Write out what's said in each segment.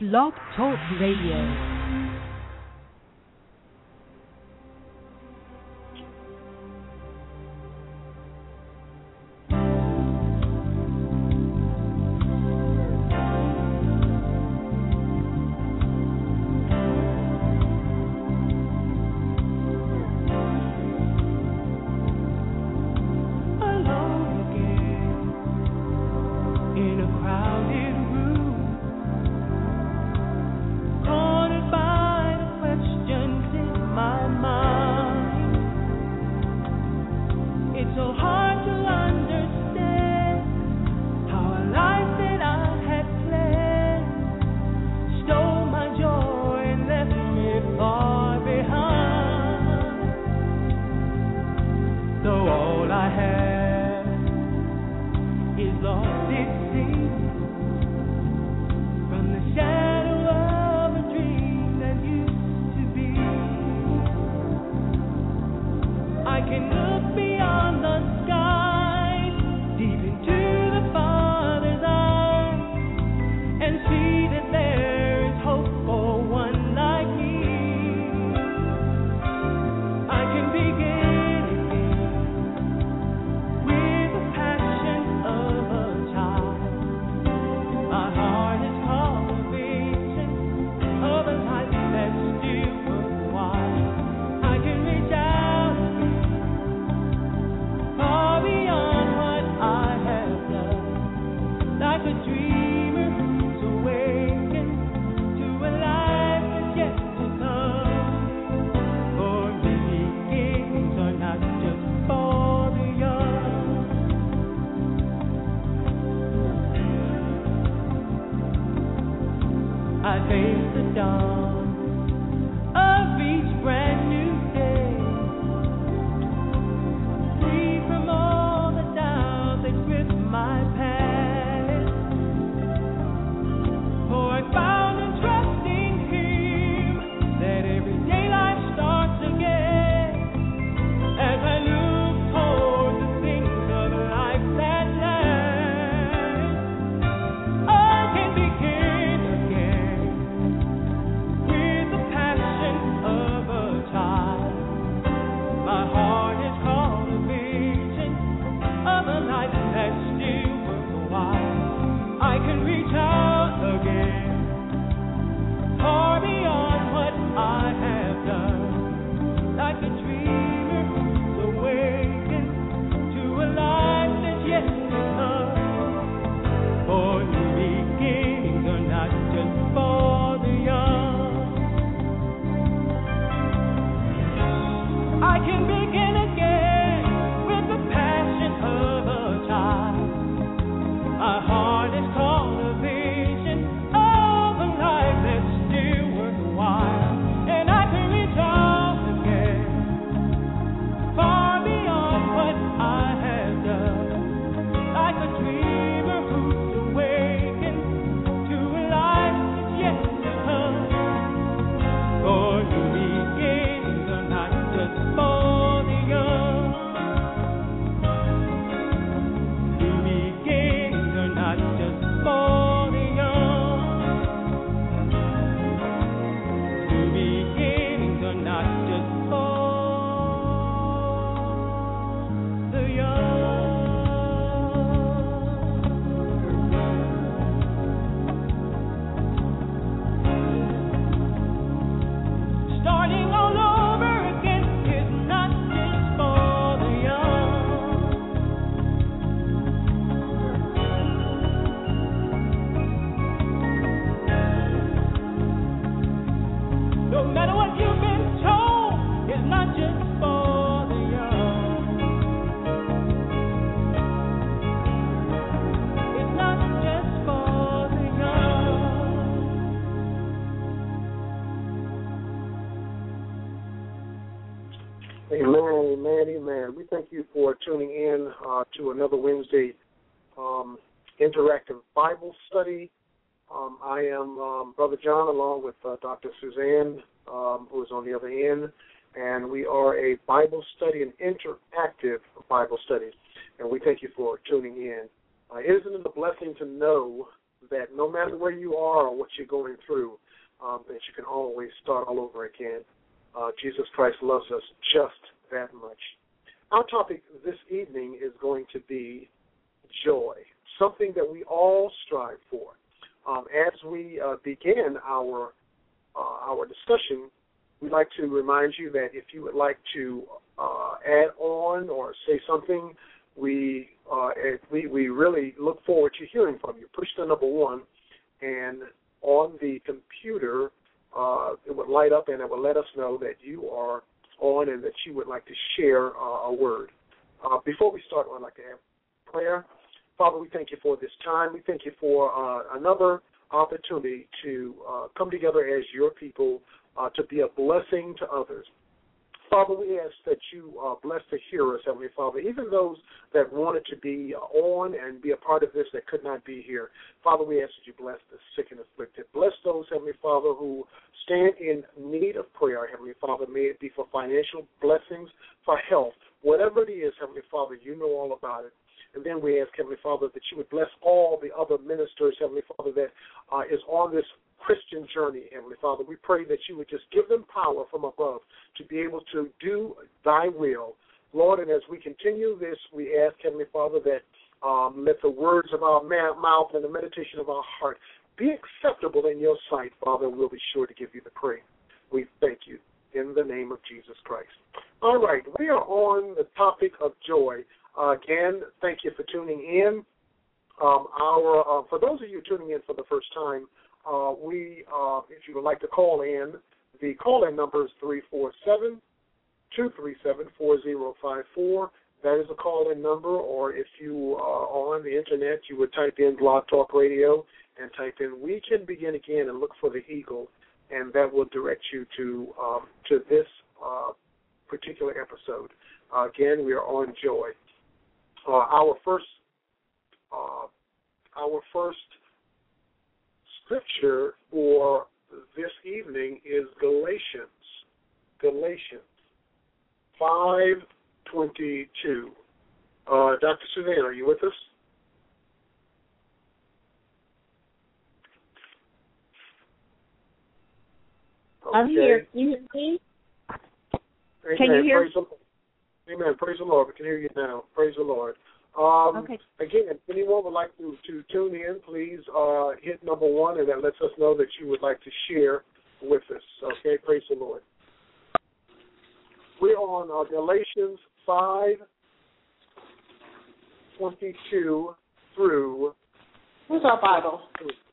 Blog Talk Radio. Amen. We thank you for tuning in to another Wednesday interactive Bible study. I am Brother John along with Dr. Suzanne, who is on the other end, and we are a Bible study, an interactive Bible study, and we thank you for tuning in. Isn't it a blessing to know that no matter where you are or what you're going through, that you can always start all over again. Jesus Christ loves us just that much. Our topic this evening is going to be joy, something that we all strive for. As we begin our discussion, we'd like to remind you that if you would like to add on or say something, we really look forward to hearing from you. Push the number 1, and on the computer, it would light up and it would let us know that you are on and that you would like to share a word. Before we start, I'd like to have prayer. Father, we thank you for this time. We thank you for another opportunity to come together as your people to be a blessing to others. Father, we ask that you bless the hearers, Heavenly Father, even those that wanted to be on and be a part of this that could not be here. Father, we ask that you bless the sick and afflicted. Bless those, Heavenly Father, who stand in need of prayer, Heavenly Father. May it be for financial blessings, for health. Whatever it is, Heavenly Father, you know all about it. And then we ask, Heavenly Father, that you would bless all the other ministers, Heavenly Father, that is on this Christian journey, Heavenly Father. We pray that you would just give them power from above to be able to do thy will. Lord, and as we continue this, we ask, Heavenly Father, that let the words of our mouth and the meditation of our heart be acceptable in your sight, Father. We'll be sure to give you the praise. We thank you in the name of Jesus Christ. All right, we are on the topic of joy. Again, thank you for tuning in. For those of you tuning in for the first time, if you would like to call in, the call-in number is 347-237-4054. That is a call-in number, or if you are on the Internet, you would type in Blog Talk Radio and type in We Can Begin Again and look for the eagle, and that will direct you to this particular episode. Again, we are on joy. Our first scripture for this evening is Galatians 5:22. Dr. Suzanne, are you with us? Okay. I'm here. Can you hear me? Amen. Can you hear me? Amen. Praise the Lord. We can hear you now. Praise the Lord. Okay. Again, if anyone would like to tune in, please hit number 1, and that lets us know that you would like to share with us. Okay, praise the Lord. We're on Galatians 5:22 through. Where's our Bible?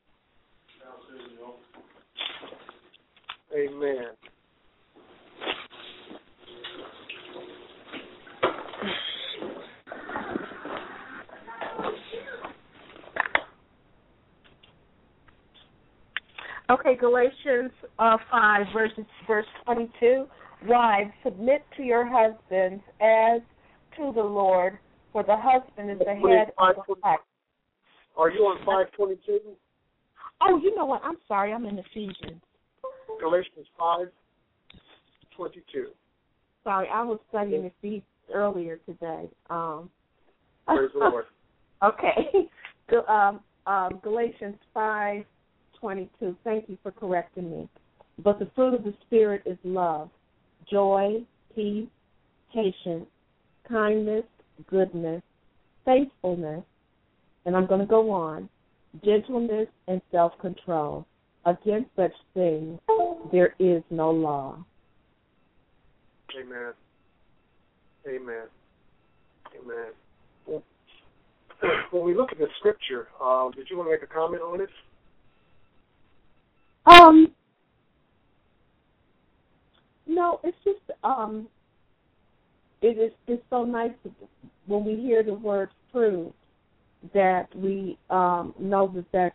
Amen. Okay, Galatians 5, verse 22. Wives, submit to your husbands as to the Lord, for the husband is the head of the wife. Are you on 5:22? Oh, you know what? I'm sorry. I'm in Ephesians. Galatians 5:22. Sorry, I was studying Ephesians earlier today. Praise the Lord. Okay. Galatians 5:22. Thank you for correcting me. But the fruit of the Spirit is love, joy, peace, patience, kindness, goodness, faithfulness, and I'm going to go on, gentleness and self-control. Against such things there is no law. Amen. Amen. Amen. Well, when we look at the scripture, did you want to make a comment on it? No, it's just it's so nice when we hear the word fruit that we know that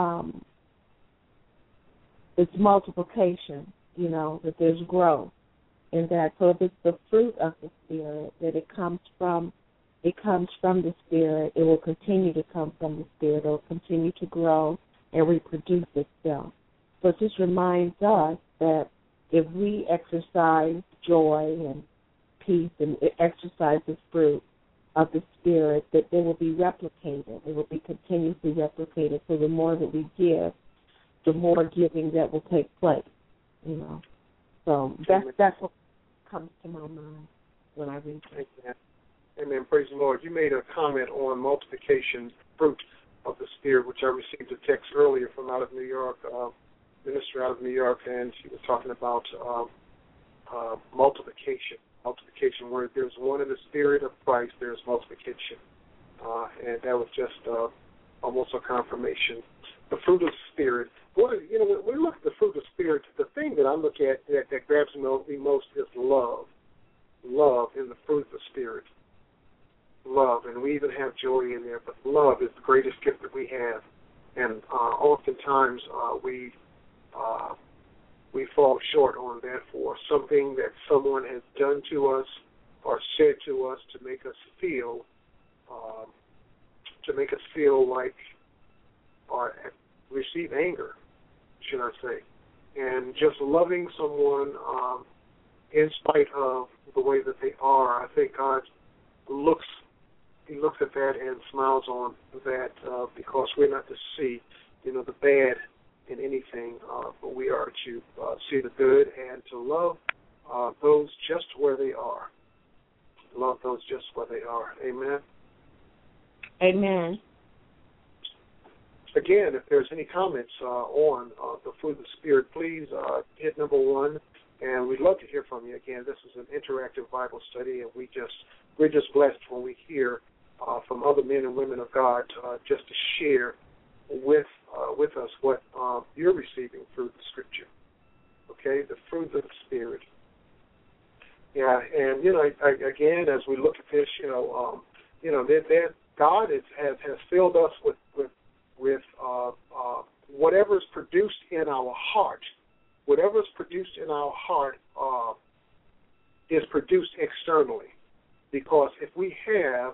it's multiplication, that there's growth in that. So if it's the fruit of the Spirit, that it comes from the Spirit, it will continue to come from the Spirit. It will continue to grow and reproduce itself. So it just reminds us that if we exercise joy and peace and exercise this fruit, of the Spirit, that they will be replicated. They will be continuously replicated. So the more that we give, the more giving that will take place. So that's what comes to my mind when I read that. Amen. Amen. Praise the Lord. You made a comment on multiplication, fruit of the Spirit, which I received a text earlier from out of New York, minister out of New York, and she was talking about multiplication. Multiplication, where there's one in the Spirit of Christ, there's multiplication. And that was just almost a confirmation. The fruit of the Spirit. When we look at the fruit of the Spirit, the thing that I look at that grabs me most is love. Love in the fruit of the Spirit. Love, and we even have joy in there, but love is the greatest gift that we have. And oftentimes we fall short on that for something that someone has done to us or said to us to make us feel like or receive anger, should I say. And just loving someone in spite of the way that they are, I think God looks at that and smiles on that because we're not to see, the bad in anything, but we are to see the good and to love those just where they are. Love those just where they are. Amen. Amen. Again, if there's any comments on the fruit of the Spirit, please hit number 1, and we'd love to hear from you. Again, this is an interactive Bible study, and we're just blessed when we hear from other men and women of God just to share with us what you're receiving through the Scripture. Okay, the fruit of the Spirit. Yeah, and again, as we look at this, that God has filled us with whatever is produced in our heart. Whatever is produced in our heart is produced externally. Because if we have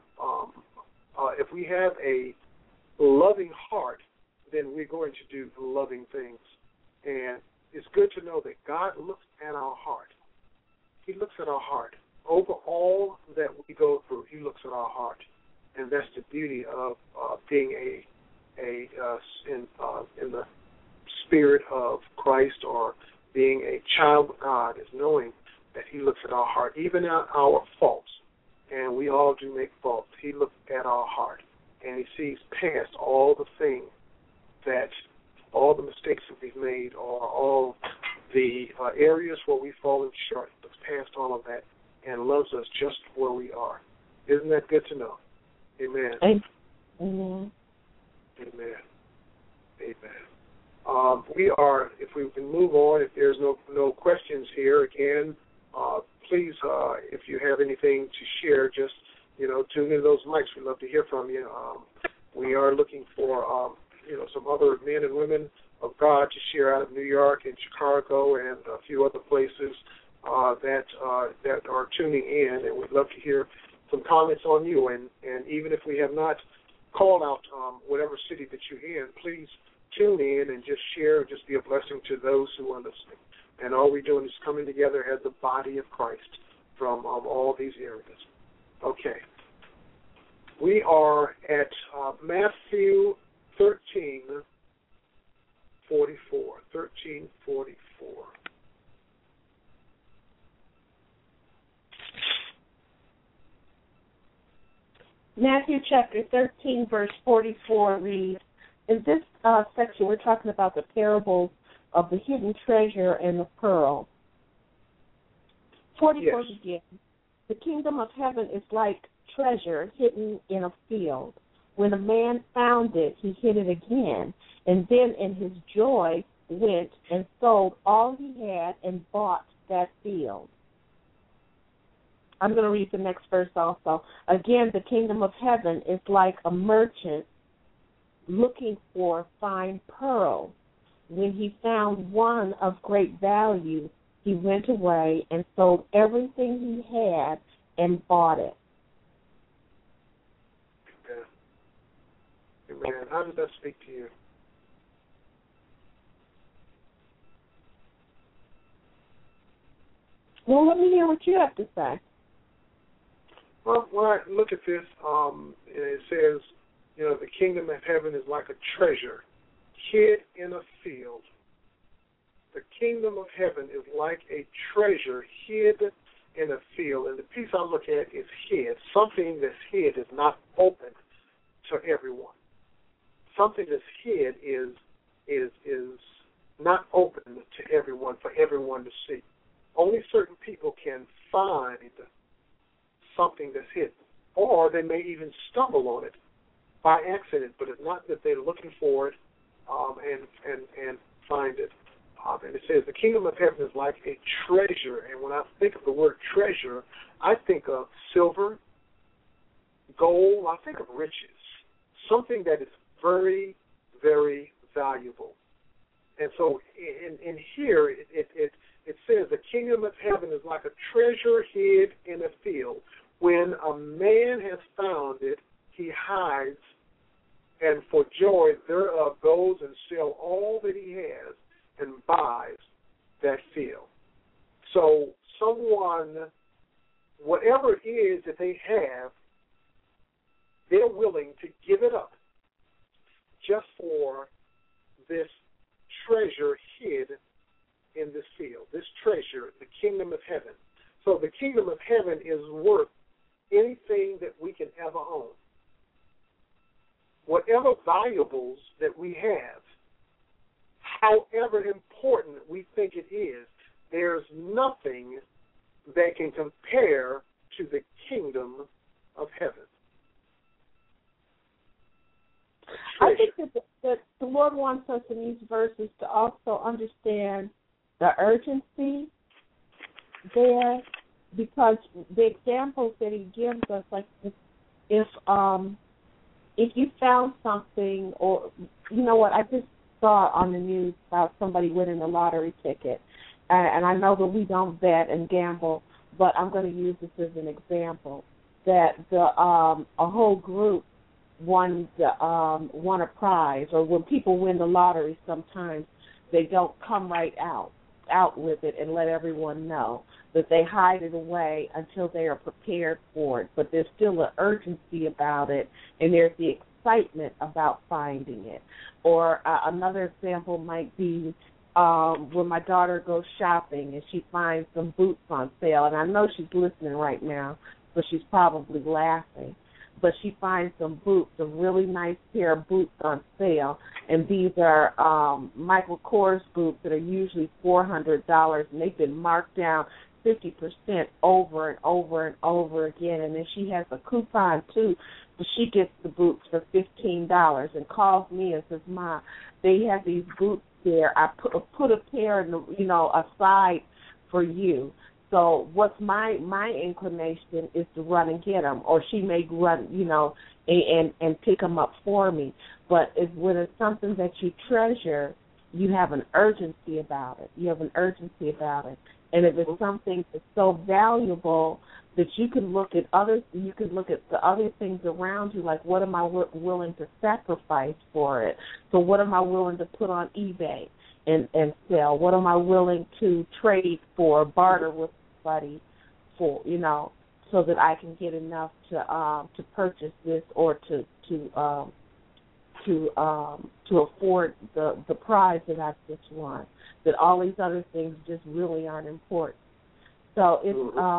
a loving heart, then we're going to do loving things. And it's good to know that God looks at our heart. He looks at our heart. Over all that we go through, He looks at our heart. And that's the beauty of being in the Spirit of Christ, or being a child of God, is knowing that He looks at our heart, even at our faults. And we all do make faults. He looks at our heart, and He sees past all the things all the mistakes that we've made, or all the areas where we've fallen short. He looks past all of that and loves us just where we are. Isn't that good to know? Amen. Amen. Amen. Amen. If we can move on, if there's no questions here, again, please, if you have anything to share, just, tune in those mics. We'd love to hear from you. We are looking for, some other men and women of God to share out of New York and Chicago and a few other places that are tuning in, and we'd love to hear some comments on you. And even if we have not called out whatever city that you're in, please tune in and just share, just be a blessing to those who are listening. And all we're doing is coming together as the body of Christ from all these areas. Okay. We are at Matthew 13:44. 13:44. Matthew chapter 13, verse 44 reads, in this section we're talking about the parables of the hidden treasure and the pearl. 44 begins, the kingdom of heaven is like treasure hidden in a field. When a man found it, he hid it again, and then in his joy went and sold all he had and bought that field. I'm going to read the next verse also. Again, the kingdom of heaven is like a merchant looking for fine pearls. When he found one of great value, he went away and sold everything he had and bought it. Amen. How does that speak to you? Well, let me hear what you have to say. Well, when I look at this, it says, the kingdom of heaven is like a treasure hid in a field. The kingdom of heaven is like a treasure hid in a field. And the piece I look at is hid. Something that's hid is not open to everyone. Something that's hid is not open to everyone, for everyone to see. Only certain people can find something that's hidden, or they may even stumble on it by accident, but it's not that they're looking for it and find it. And it says the kingdom of heaven is like a treasure, and when I think of the word treasure, I think of silver, gold, I think of riches, something that is very, very valuable. And so in here, it says the kingdom of heaven is like a treasure hid in a field. When a man has found it, he hides, and for joy thereof goes and sells all that he has and buys that field. So someone, whatever it is that they have, they're willing to give it up just for this treasure hid in this field, this treasure, the kingdom of heaven. So the kingdom of heaven is worth anything that we can ever own. Whatever valuables that we have, however important we think it is, there's nothing that can compare to the kingdom of heaven. I think that the Lord wants us in these verses to also understand the urgency there, because the examples that he gives us, like if you found something, or you know what, I just saw on the news about somebody winning a lottery ticket, and I know that we don't bet and gamble, but I'm going to use this as an example, that a whole group won a prize, or when people win the lottery, sometimes they don't come right out with it and let everyone know, that they hide it away until they are prepared for it. But there's still an urgency about it, and there's the excitement about finding it. Or another example might be when my daughter goes shopping and she finds some boots on sale, and I know she's listening right now, so she's probably laughing. But she finds some boots, a really nice pair of boots on sale, and these are Michael Kors boots that are usually $400, and they've been marked down 50% over and over and over again. And then she has a coupon too, but she gets the boots for $15 and calls me and says, "Ma, they have these boots there. I put a pair, aside for you." So what's my inclination is to run and get them, or she may run, and pick them up for me. But when it's something that you treasure, you have an urgency about it. And if it's something that's so valuable that you can look at the other things around you, like what am I willing to sacrifice for it? So what am I willing to put on eBay and sell? What am I willing to trade for, barter with somebody for, so that I can get enough to purchase this, or to afford the prize that I just won. That all these other things just really aren't important. So it's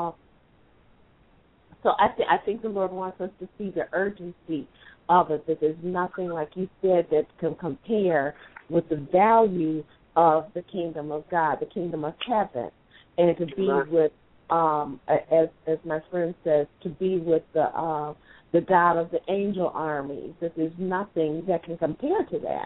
I think the Lord wants us to see the urgency of it, that there's nothing, like you said, that can compare with the value of the kingdom of God, the kingdom of heaven, and to be with, as my friend says, to be with the God of the angel armies. That there's nothing that can compare to that.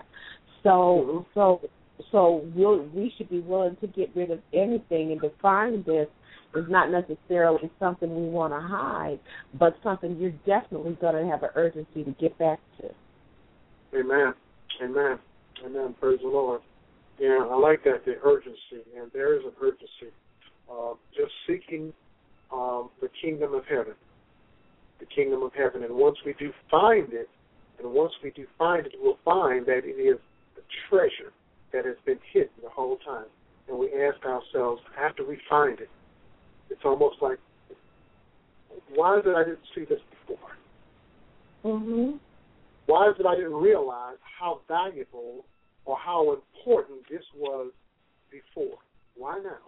So we should be willing to get rid of anything, and to find this is not necessarily something we want to hide, but something you're definitely going to have an urgency to get back to. Amen. Praise the Lord. Yeah, I like that, the urgency, and there is an urgency. Just seeking the kingdom of heaven. And once we do find it, we'll find that it is a treasure that has been hidden the whole time. And we ask ourselves, after we find it, it's almost like why is it I didn't see this before? Mhm. Why is it I didn't realize how valuable or how important this was before? Why now?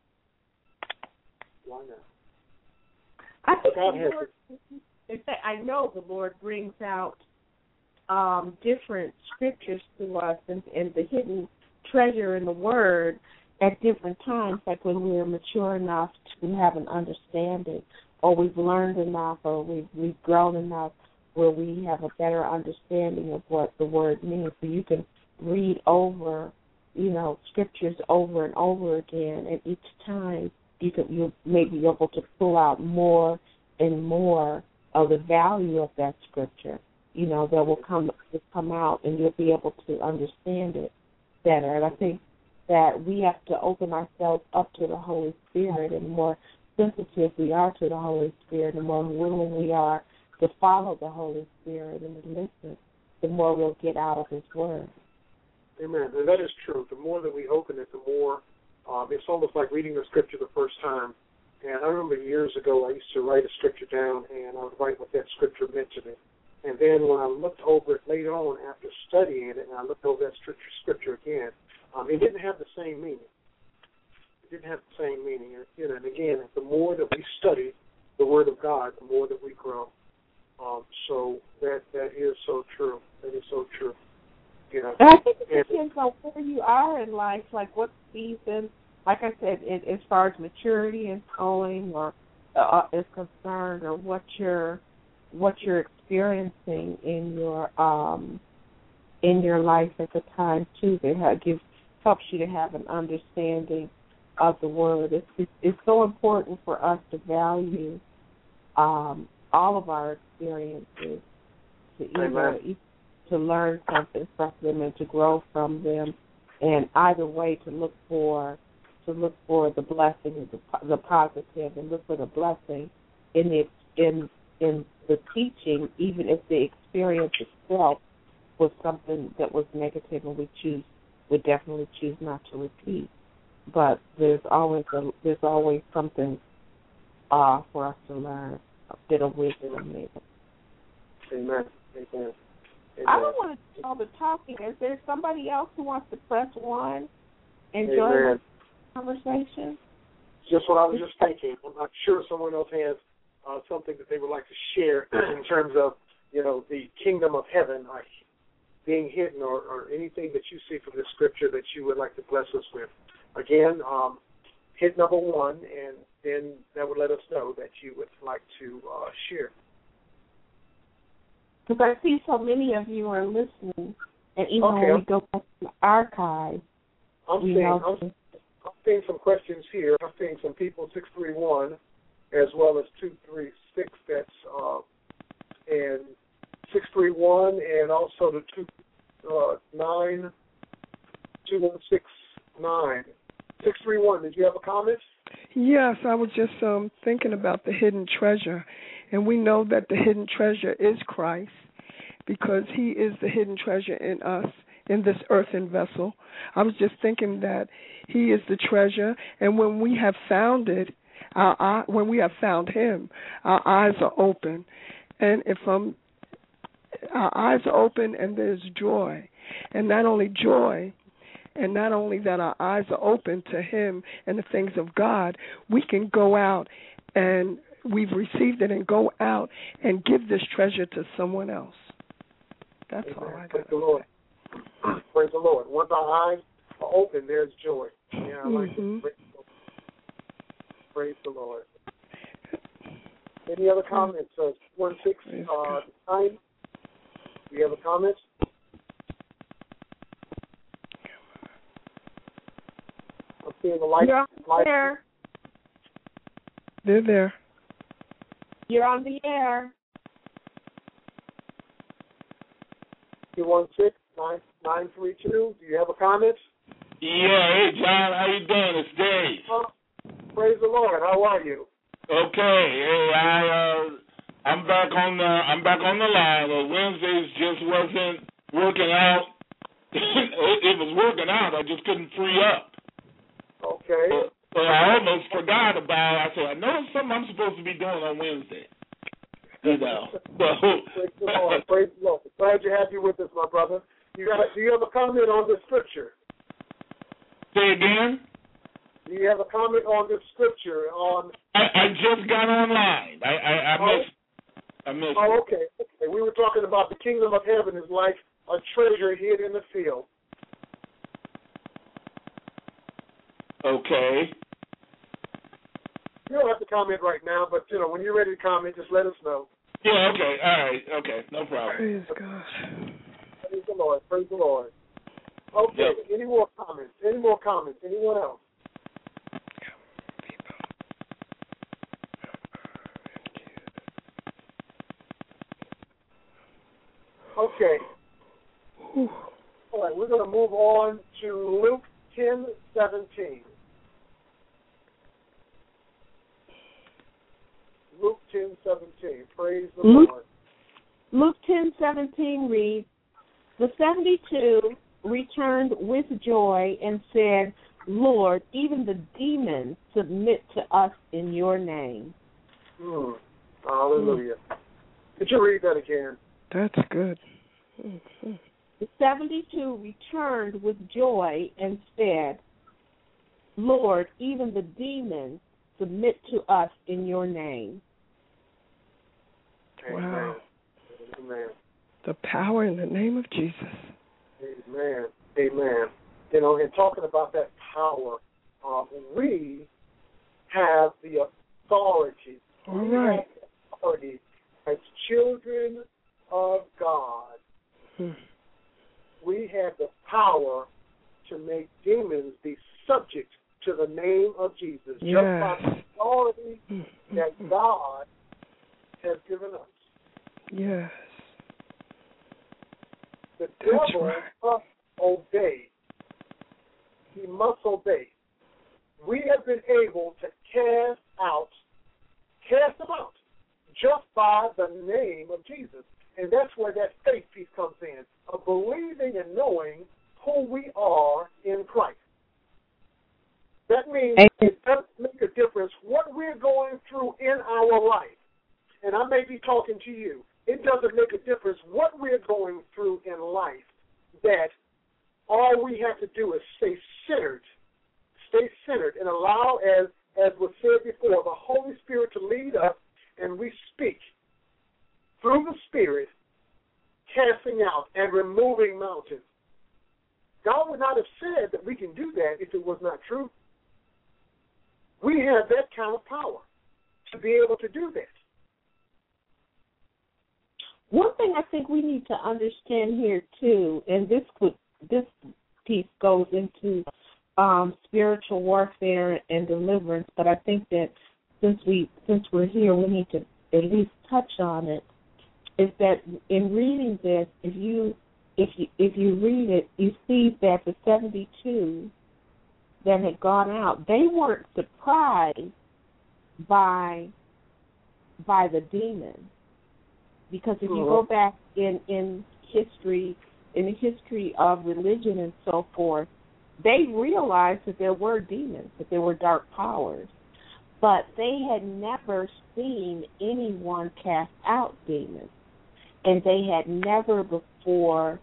Why now? I think God the has Lord, in fact, I know the Lord brings out different scriptures to us and the hidden treasure in the Word at different times, like when we're mature enough to have an understanding, or we've learned enough, or we've grown enough where we have a better understanding of what the Word means. So you can read over, scriptures over and over again, and each time you may be able to pull out more and more of the value of that scripture. That will come out, and you'll be able to understand it better. And I think that we have to open ourselves up to the Holy Spirit, and the more sensitive we are to the Holy Spirit, the more willing we are to follow the Holy Spirit and to listen, the more we'll get out of His Word. Amen. And that is true. The more that we open it, the more it's almost like reading the scripture the first time. And I remember years ago I used to write a scripture down, and I would write what that scripture meant to me. And then when I looked over it later on after studying it, and I looked over that scripture again, it didn't have the same meaning. It didn't have the same meaning. And again, the more that we study the Word of God, the more that we grow. So that is so true. That is so true. And I think it depends on where you are in life, like what season, like I said, as far as maturity and calling or is concerned, or what you're experiencing in your life at the time too. That helps you to have an understanding of the Word. It's so important for us to value all of our experiences, to learn something from them and to grow from them, and either way to look for the blessing, the positive, and look for the blessing in the teaching, even if the experience itself was something that was negative, and we would definitely choose not to repeat. But there's always something for us to learn, a bit of wisdom maybe. Amen. Amen. I don't want to do all the talking. Is there somebody else who wants to press 1 and join the conversation? Just what I was just thinking. I'm sure someone else has something that they would like to share in terms of, the kingdom of heaven being hidden, or anything that you see from the scripture that you would like to bless us with. Again, hit number 1, and then that would let us know that you would like to share. Because I see so many of you are listening, and even when we go back to the archive, I'm seeing some questions here. I'm seeing some people 631 as well as 236. That's and 631, and also the 2169. 631. Did you have a comment? Yes, I was just thinking about the hidden treasure. And we know that the hidden treasure is Christ, because He is the hidden treasure in us, in this earthen vessel. I was just thinking that He is the treasure, and when we have found it, when we have found Him, our eyes are open. And our eyes are open, and there's joy. And not only joy, and not only that our eyes are open to Him and the things of God, we can go out, and we've received it, and go out and give this treasure to someone else. That's all I got. Praise the Lord. Praise the Lord. Once our eyes are open, there's joy. Yeah, I like it. Praise the Lord. Any other comments? 16 9. Do you have a comment? I'm seeing the light. There. They're there. You're on the air. 216-932. Do you have a comment? Yeah, hey John, how you doing? It's Dave. Praise the Lord. How are you? Okay, hey, I'm back on the line. Wednesdays just wasn't working out. It was working out. I just couldn't free up. Okay. So I almost forgot about. I said I know it's something I'm supposed to be doing on Wednesday. You know. Praise the Lord. Praise the Lord. Glad you have you with us, my brother. Do you have a comment on this scripture? Say again. Do you have a comment on this scripture? I just got online. I missed. Oh, okay. We were talking about the kingdom of heaven is like a treasure hid in the field. Okay. You don't have to comment right now, but when you're ready to comment, just let us know. Yeah. Okay. All right. Okay. No problem. Praise God. Praise the Lord. Praise the Lord. Okay. Yep. Any more comments? Anyone else? Okay. All right, we're going to move on to Luke 10:17. Luke 10:17. Praise the Lord. Luke 10:17 reads, "The 72 returned with joy and said, 'Lord, even the demons submit to us in your name.'" Hallelujah. Could you read that again? That's good. The 72 returned with joy and said, "Lord, even the demons submit to us in your name." Wow. Amen. The power in the name of Jesus. Amen. Amen. And talking about that power, we have the authority. All right. We have the authority as children of God. We have the power to make demons be subject to the name of Jesus. Yes. Just by the authority that God has given us. Yes. The That's devil right. must obey. He must obey. We have been able to cast them out, just by the name of Jesus. And that's where that faith piece comes in, of believing and knowing who we are in Christ. That means it doesn't make a difference what we're going through in our life. And I may be talking to you. It doesn't make a difference what we're going through in life, that all we have to do is stay centered and allow, as was said before, the Holy Spirit to lead us, and we speak through the Spirit, casting out and removing mountains. God would not have said that we can do that if it was not true. We have that kind of power to be able to do that. One thing I think we need to understand here too, and this piece goes into spiritual warfare and deliverance, but I think that since we're here, we need to at least touch on it. Is that in reading this, if you read it, you see that the 72 that had gone out, they weren't surprised by the demons. Because if you go back in history, in the history of religion and so forth, they realized that there were demons, that there were dark powers. But they had never seen anyone cast out demons. And they had never before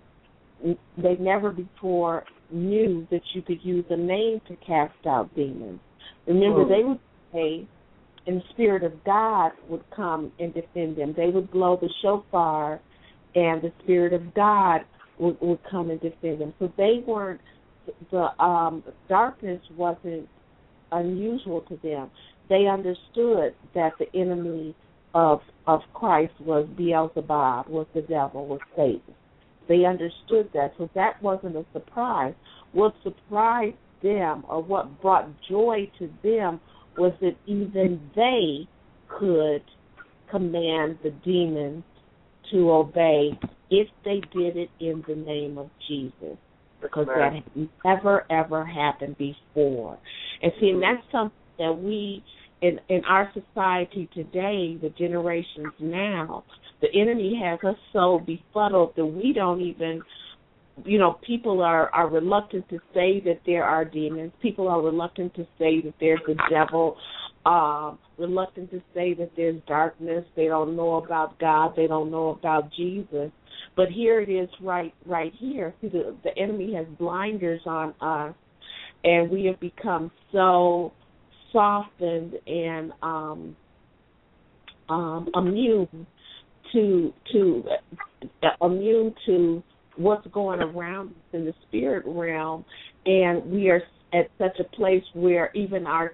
knew that you could use a name to cast out demons. Remember, they would say, and the Spirit of God would come and defend them. They would blow the shofar, and the Spirit of God would come and defend them. So they weren't, the darkness wasn't unusual to them. They understood that the enemy of Christ was Beelzebub, was the devil, was Satan. They understood that, so that wasn't a surprise. What surprised them, or what brought joy to them, was that even they could command the demons to obey if they did it in the name of Jesus, because that had never, ever happened before. And see, and that's something that we, in our society today, the generations now, the enemy has us so befuddled that we don't even people are reluctant to say that there are demons. People are reluctant to say that there's a devil, reluctant to say that there's darkness. They don't know about God. They don't know about Jesus. But here it is right here. See, the enemy has blinders on us, and we have become so softened and immune to what's going around us in the spirit realm, and we are at such a place where even our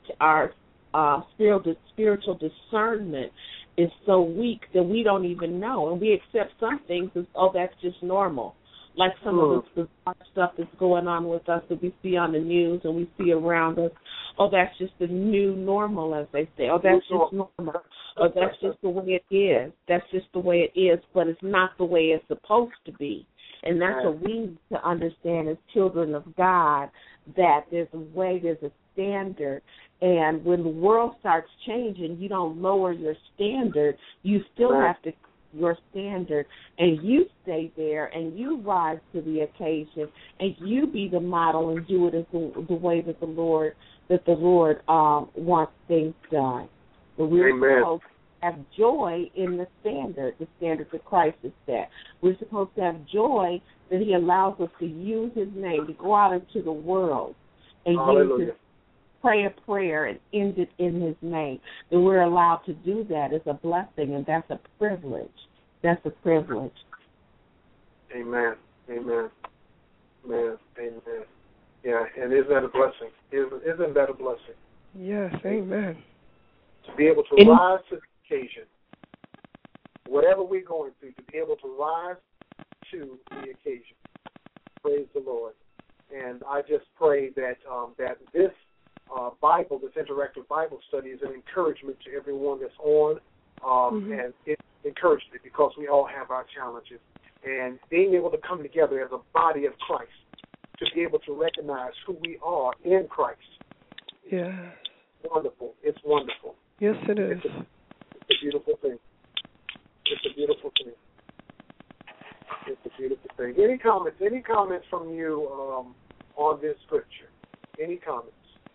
spiritual discernment is so weak that we don't even know, and we accept some things as, that's just normal. Like some of the stuff that's going on with us that we see on the news and we see around us. That's just the new normal, as they say. That's just normal. That's just the way it is. That's just the way it is, but it's not the way it's supposed to be. And that's what we need to understand as children of God, that there's a way, there's a standard. And when the world starts changing, you don't lower your standard. You still have to your standard, and you stay there, and you rise to the occasion, and you be the model and do it as the way that the Lord wants things done. But we're supposed to have joy in the standard that Christ has set. We're supposed to have joy that He allows us to use His name, to go out into the world and use His pray a prayer and end it in His name. That we're allowed to do that is a blessing, and that's a privilege. That's a privilege. Amen. Amen. Amen. Amen. Yeah, and isn't that a blessing? Isn't that a blessing? Yes, amen. To be able to rise to the occasion, whatever we're going through, to be able to rise to the occasion. Praise the Lord. And I just pray that that this Bible, this interactive Bible study, is an encouragement to everyone that's on, and it encourages me because we all have our challenges. And being able to come together as a body of Christ, to be able to recognize who we are in Christ. Yeah. Wonderful. It's wonderful. Yes, it is. It's a beautiful thing. It's a beautiful thing. It's a beautiful thing. Any comments from you on this scripture? Any comments?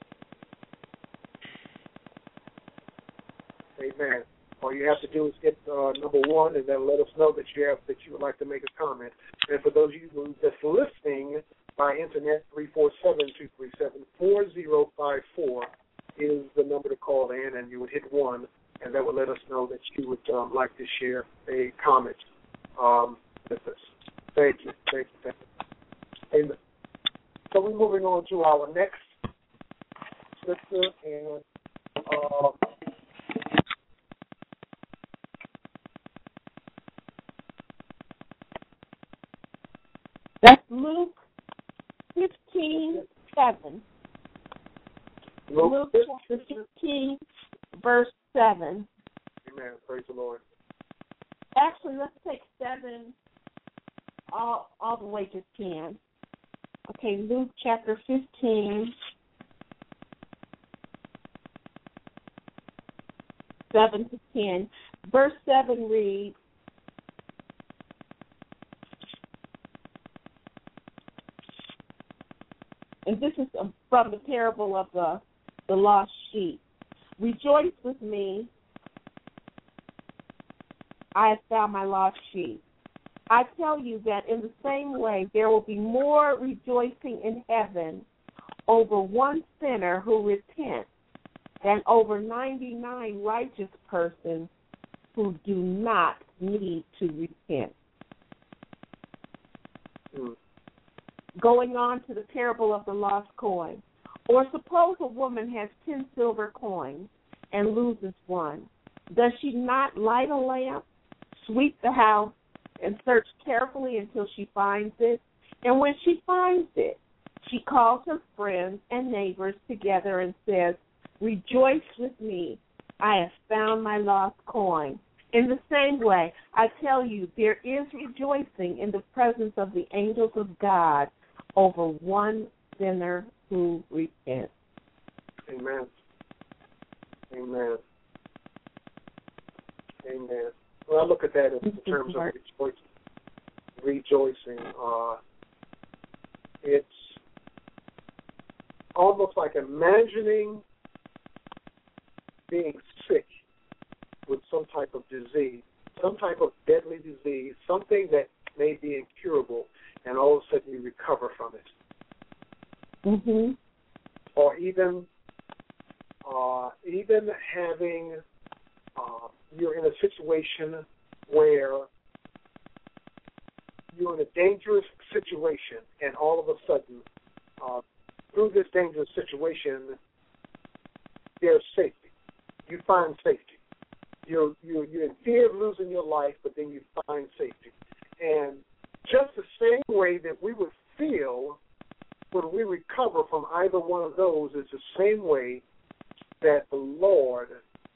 Amen. All you have to do is hit number one, and then let us know that you would like to make a comment. And for those of you that's listening by internet, 347-237-4054 is the number to call in, and you would hit 1, and that would let us know that you would like to share a comment with us. Thank you. Amen. So we're moving on to our next scripture, and that's Luke 15:7. Luke chapter 15, verse 7. Amen. Praise the Lord. Actually, let's take 7 all the way to 10. Okay, Luke chapter 15, 7 to 10. Verse 7 reads, and this is from the parable of the lost sheep. Rejoice with me, I have found my lost sheep. I tell you that in the same way there will be more rejoicing in heaven over one sinner who repents than over 99 righteous persons who do not need to repent. Going on to the parable of the lost coin. Or suppose a woman has 10 silver coins and loses one. Does she not light a lamp, sweep the house, and search carefully until she finds it? And when she finds it, she calls her friends and neighbors together and says, "Rejoice with me, I have found my lost coin." In the same way, I tell you, there is rejoicing in the presence of the angels of God over one sinner who repents. Amen. Amen. Amen. Well, I look at that in terms of rejoicing. It's almost like imagining being sick with some type of disease, some type of deadly disease, something that may be incurable, and all of a sudden you recover from it. Mm-hmm. Or even having, you're in a situation where you're in a dangerous situation, and all of a sudden, through this dangerous situation, there's safety. You find safety. You're in fear of losing your life, but then you find safety. And just the same way that we would feel when we recover from either one of those is the same way that the Lord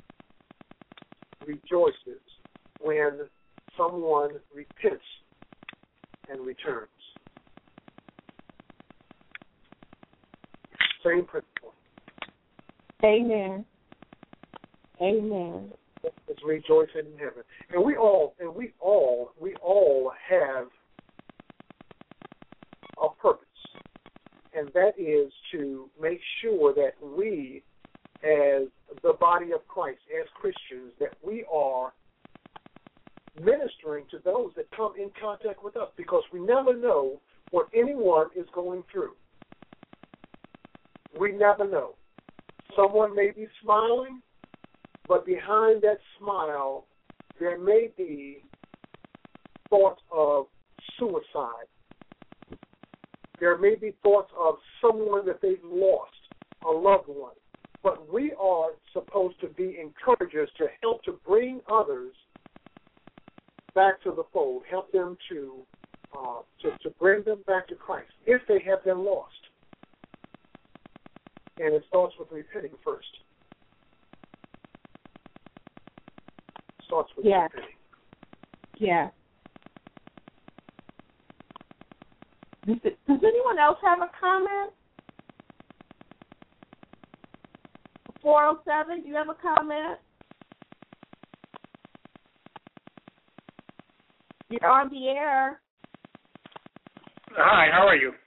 rejoices when someone repents and returns. Same principle. Amen. Amen. It's rejoicing in heaven. And we all have a purpose. And that is to make sure that we, as the body of Christ, as Christians, that we are ministering to those that come in contact with us, because we never know what anyone is going through. We never know. Someone may be smiling, but behind that smile, there may be thoughts of suicide. There may be thoughts of someone that they've lost, a loved one. But we are supposed to be encouragers to help to bring others back to the fold, help them to bring them back to Christ if they have been lost. And it starts with repenting first. Starts with repenting. Yeah. Does anyone else have a comment? 407, do you have a comment? You're on the air. Hi, how are you?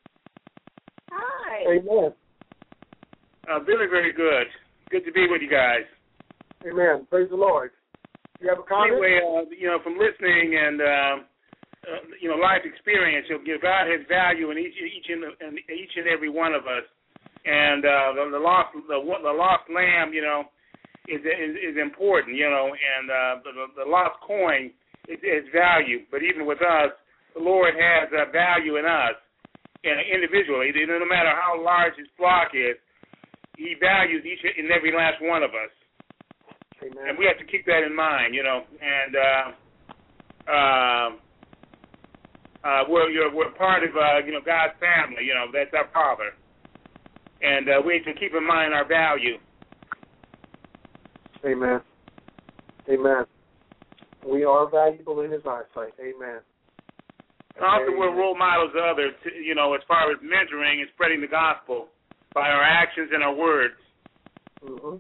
Hi. Amen. Very, very good. Good to be with you guys. Amen. Praise the Lord. You have a comment? Anyway, from listening and life experience, God has value in each and every one of us, and the lost lamb, is important, and the lost coin is value. But even with us, the Lord has value in us, and individually, no matter how large His flock is, He values each and every last one of us. Amen. And we have to keep that in mind, and we're part of God's family. That's our Father, and we have to keep in mind our value. Amen. Amen. We are valuable in His eyesight. Amen. And also, we're role models of others, as far as mentoring and spreading the gospel by our actions and our words. Mm-hmm.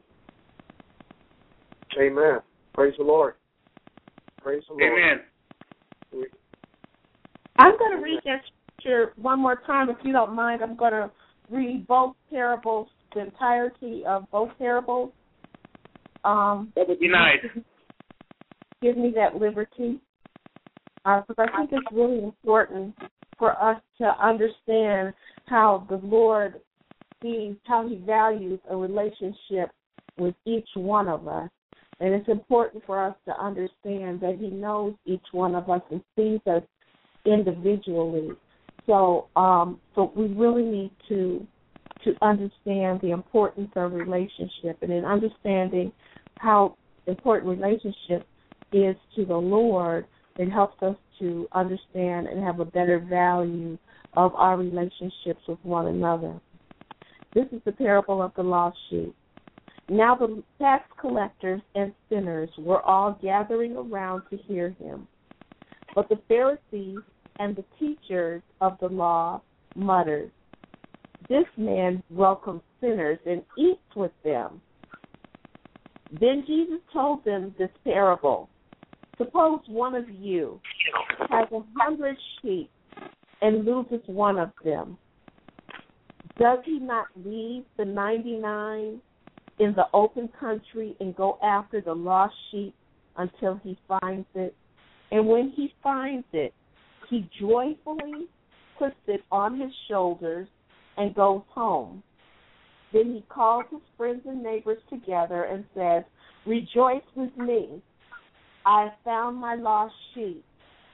Amen. Praise the Lord. Praise the Lord. Amen. I'm going to read that scripture one more time, if you don't mind. I'm going to read both parables, the entirety of both parables. That would be nice. Give me that liberty. Because I think it's really important for us to understand how the Lord sees, how He values a relationship with each one of us. And it's important for us to understand that He knows each one of us and sees us individually. So we really need to understand the importance of relationship, and in understanding how important relationship is to the Lord, it helps us to understand and have a better value of our relationships with one another. This is the parable of the lost sheep. Now the tax collectors and sinners were all gathering around to hear Him. But the Pharisees and the teachers of the law muttered, "This man welcomes sinners and eats with them." Then Jesus told them this parable. Suppose one of you has 100 sheep, and loses one of them, does he not leave the 99 in the open country and go after the lost sheep until he finds it? And when he finds it, he joyfully puts it on his shoulders and goes home. Then he calls his friends and neighbors together and says, "Rejoice with me. I have found my lost sheep."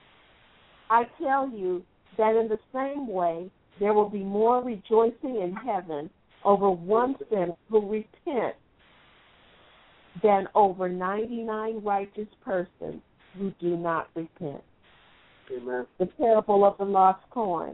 I tell you that in the same way, there will be more rejoicing in heaven over one sinner who repents than over 99 righteous persons who do not repent. Amen. The parable of the lost coin.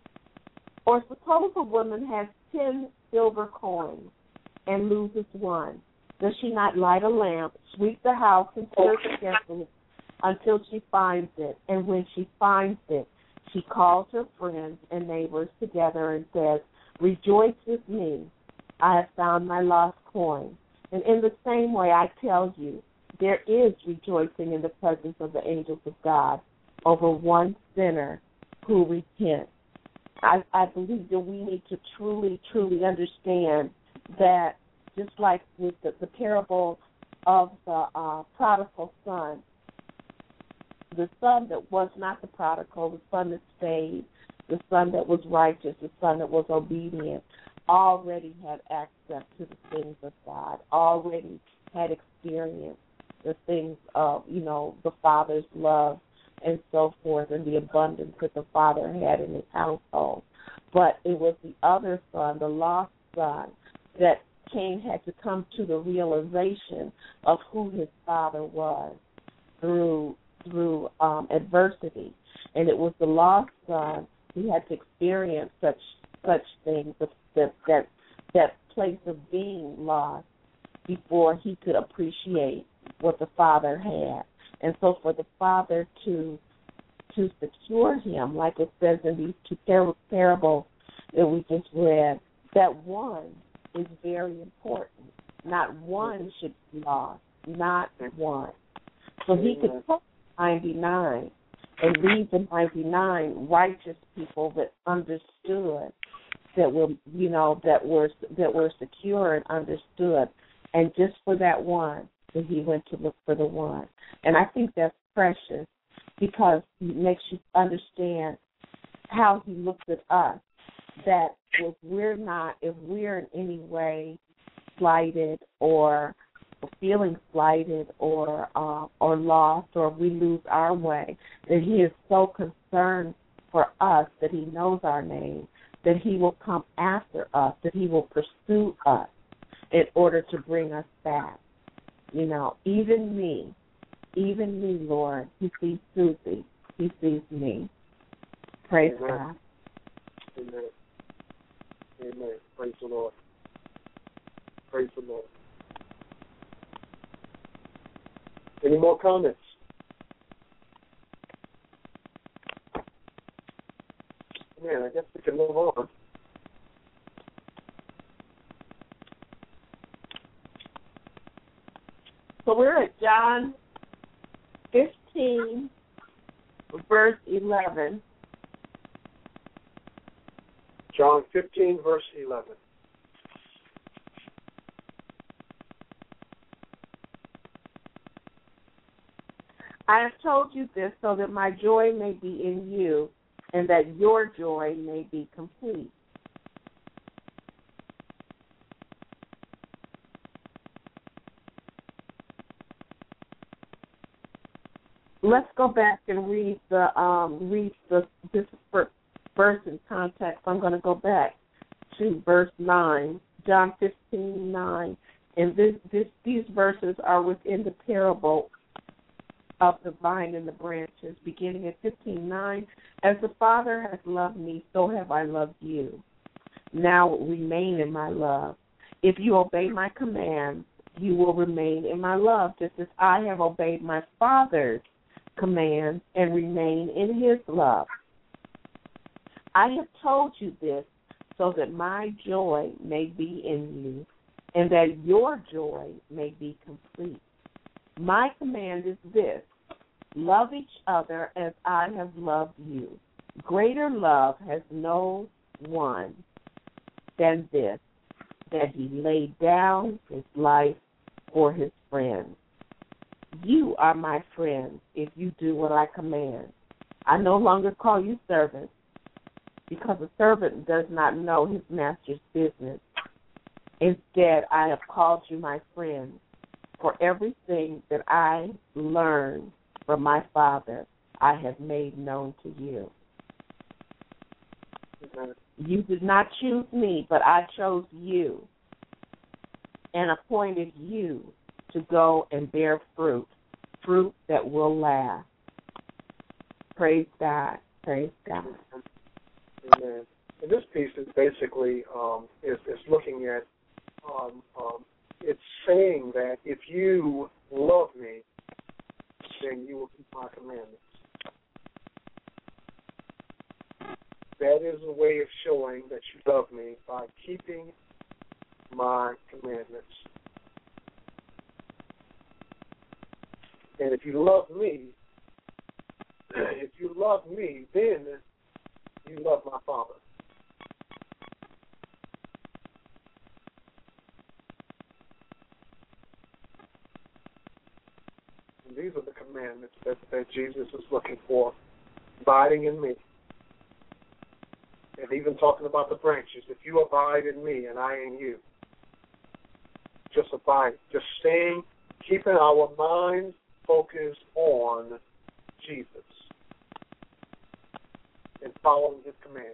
Or suppose a woman has 10 silver coins and loses one. Does she not light a lamp, sweep the house, and search carefully until she finds it? And when she finds it, she calls her friends and neighbors together and says, "Rejoice with me. I have found my lost coin." And in the same way, I tell you, there is rejoicing in the presence of the angels of God over one sinner who repents. I believe that we need to truly, truly understand that, just like with the parable of the prodigal son, the son that was not the prodigal, the son that stayed, the son that was righteous, the son that was obedient, already had access to the things of God, already had experienced the things of, the Father's love and so forth, and the abundance that the Father had in his household. But it was the other son, the lost son, that had to come to the realization of who his father was through adversity. And it was the lost son who had to experience such things, that place of being lost, before he could appreciate what the Father had. And so for the Father to secure him, like it says in these two parables that we just read, that one is very important. Not one should be lost, not one. So he could take 99 and leave the 99 righteous people that understood, that were secure and understood, and just for that one, that he went to look for the one. And I think that's precious, because it makes you understand how he looks at us, that if we're in any way slighted or feeling slighted or lost, or if we lose our way, that he is so concerned for us, that he knows our name, that he will come after us, that he will pursue us in order to bring us back. Even me, Lord, he sees Susie, he sees me. Praise Amen. God. Amen. Amen. Praise the Lord. Praise the Lord. Any more comments? Man, I guess we can move on. So we're at John 15, verse 11. John 15, verse 11. I have told you this so that my joy may be in you, and that your joy may be complete. Let's go back and read this verse in context. I'm going to go back to verse 9, John 15:9, and these verses are within the parable of the vine and the branches, beginning at 15:9. As the Father has loved me, so have I loved you. Now remain in my love. If you obey my commands, you will remain in my love, just as I have obeyed my Father's commands and remain in his love. I have told you this so that my joy may be in you, and that your joy may be complete. My command is this: love each other as I have loved you. Greater love has no one than this, that he laid down his life for his friends. You are my friends if you do what I command. I no longer call you servants, because a servant does not know his master's business. Instead, I have called you my friends, for everything that I learned from my Father I have made known to you. You did not choose me, but I chose you and appointed you to go and bear fruit that will last. Praise God. Praise God. Amen. And this piece is basically is looking at it's saying that if you love me, then you will keep my commandments. That is a way of showing that you love me, by keeping my commandments. And if you love me, then you love my Father. And these are the commandments that Jesus is looking for, abiding in me. And even talking about the branches, if you abide in me and I in you, just abide, just staying, keeping our minds focused on Jesus and following his commandments.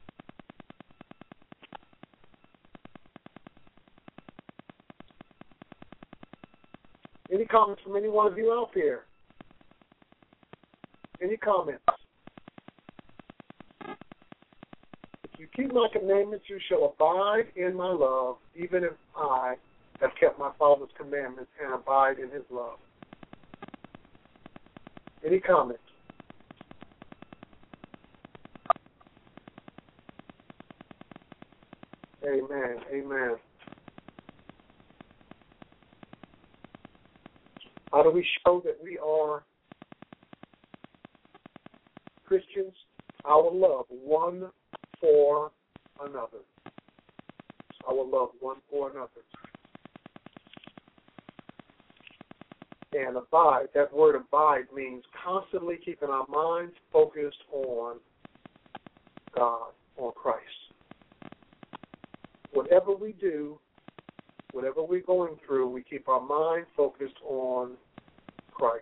Any comments from any one of you out there? Any comments? If you keep my commandments, you shall abide in my love, even if I have kept my Father's commandments and abide in his love. Any comments? Amen. Amen. How do we show that we are Christians? Our love one for another. Our love one for another. And abide, that word abide means constantly keeping our minds focused on God, on Christ. Whatever we do, whatever we're going through, we keep our mind focused on Christ.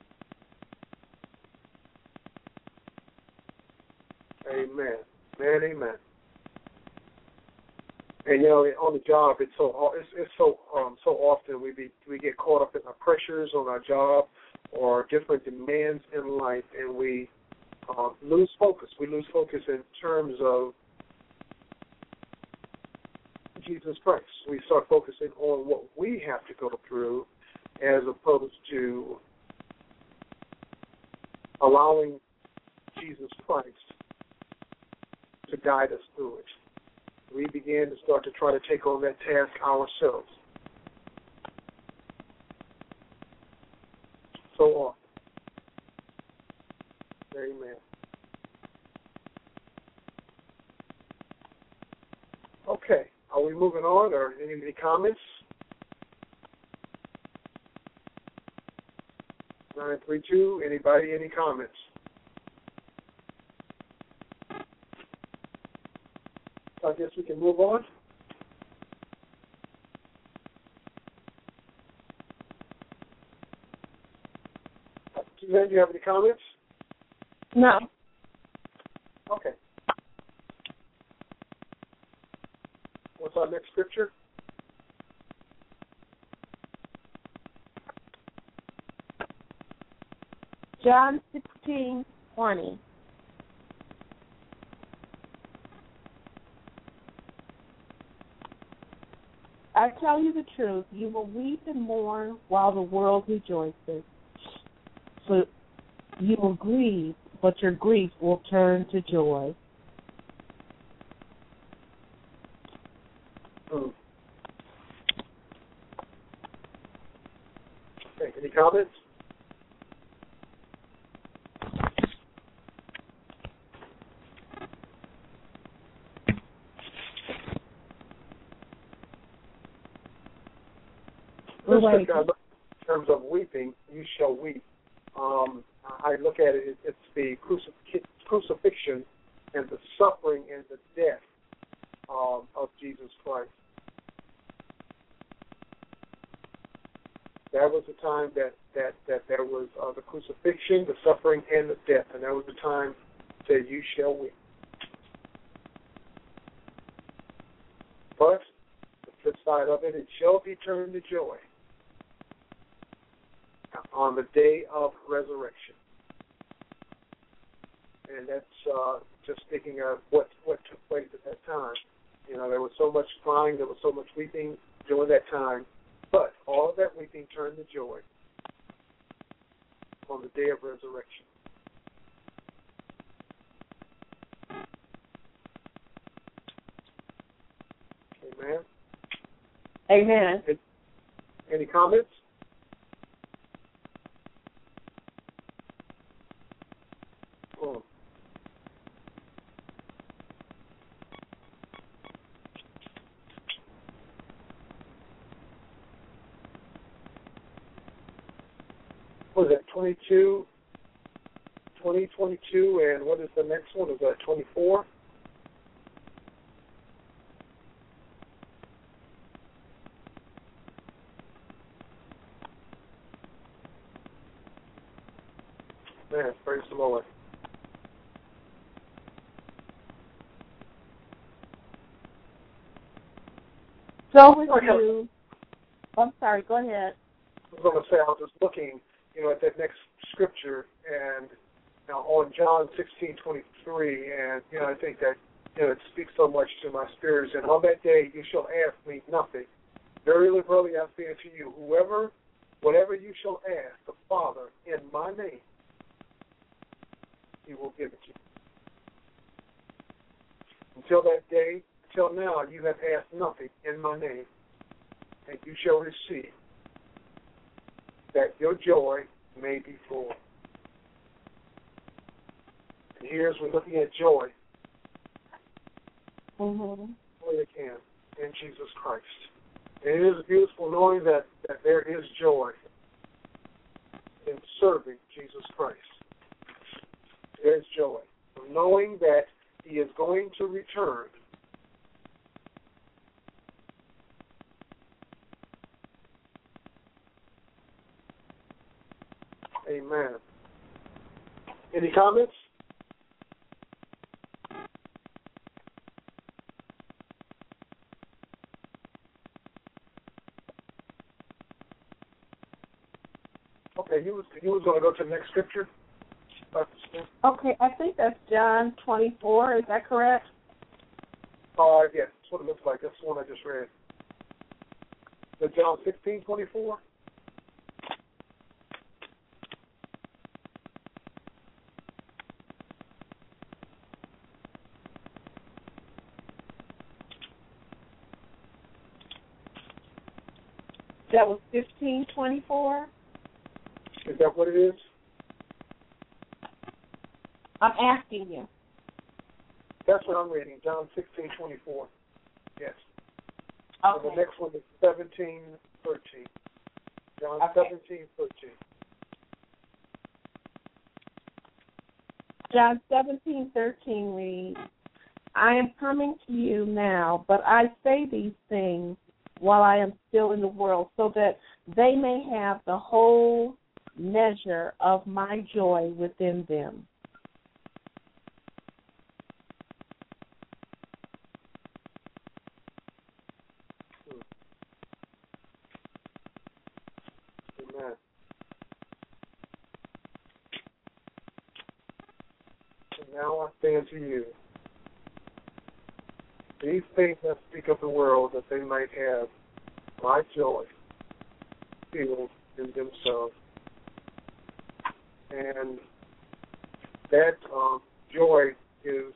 Amen. Man, amen. And you know, on the job, it's so often we get caught up in the pressures on our job or different demands in life, and we lose focus. We lose focus in terms of Jesus Christ. We start focusing on what we have to go through, as opposed to allowing Jesus Christ to guide us through it. We began to start to try to take on that task ourselves. So often. Amen. Okay. Are we moving on, or any comments? 932, anybody, any comments? I guess we can move on. Suzanne, do you have any comments? No. Okay. What's our next scripture? John 16:20. I tell you the truth, you will weep and mourn while the world rejoices. So you will grieve, but your grief will turn to joy. Okay, any comments? in terms of weeping, you shall weep. I look at it, it's the crucifixion and the suffering and the death of Jesus Christ. That was the time that there was the crucifixion, the suffering, and the death, and that was the time that you shall weep. But the flip side of it, it shall be turned to joy on the day of resurrection. And that's just thinking of what took place at that time. You know, there was so much crying, there was so much weeping during that time, but all of that weeping turned to joy on the day of resurrection. Amen. Amen. Any comments? What is that, 2022, and what is the next one? Is that 24? Man, praise the Lord. So with you, I'm sorry, go ahead. I was going to say, I was just looking, at that next scripture, and on John 16:23, and I think that it speaks so much to my spirits. And on that day you shall ask me nothing. Verily, verily, I say unto you, whatever you shall ask the Father in my name, He will give it to you. Until that day, until now, you have asked nothing in my name, and you shall receive, that your joy may be full. And here, as we're looking at joy, joy again in Jesus Christ. And it is beautiful knowing that there is joy in serving Jesus Christ. There's joy from knowing that He is going to return. Amen. Any comments? Okay, you was going to go to the next scripture? Okay, I think that's John 24. Is that correct? Yes, that's what it looks like. That's the one I just read. The John 16:24. That was 15:24. Is that what it is? I'm asking you. That's what I'm reading. John 16:24. Yes. Okay. And the next one is 17:13. John 17:13. John 17:13 reads, I am coming to you now, but I say these things while I am still in the world, so that they may have the whole measure of my joy within them. Amen. And now I say unto you, these things I speak of the world, that they might have my joy filled in themselves. And that joy is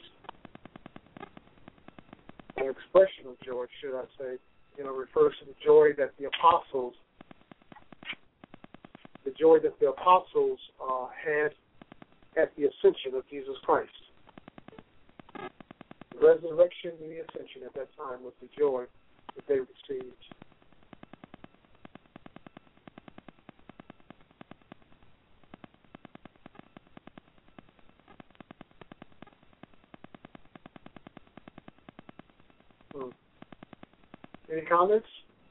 an expression of joy, should I say, refers to the joy that the apostles had at the ascension of Jesus Christ. The resurrection and the ascension at that time was the joy that they received. Any comments?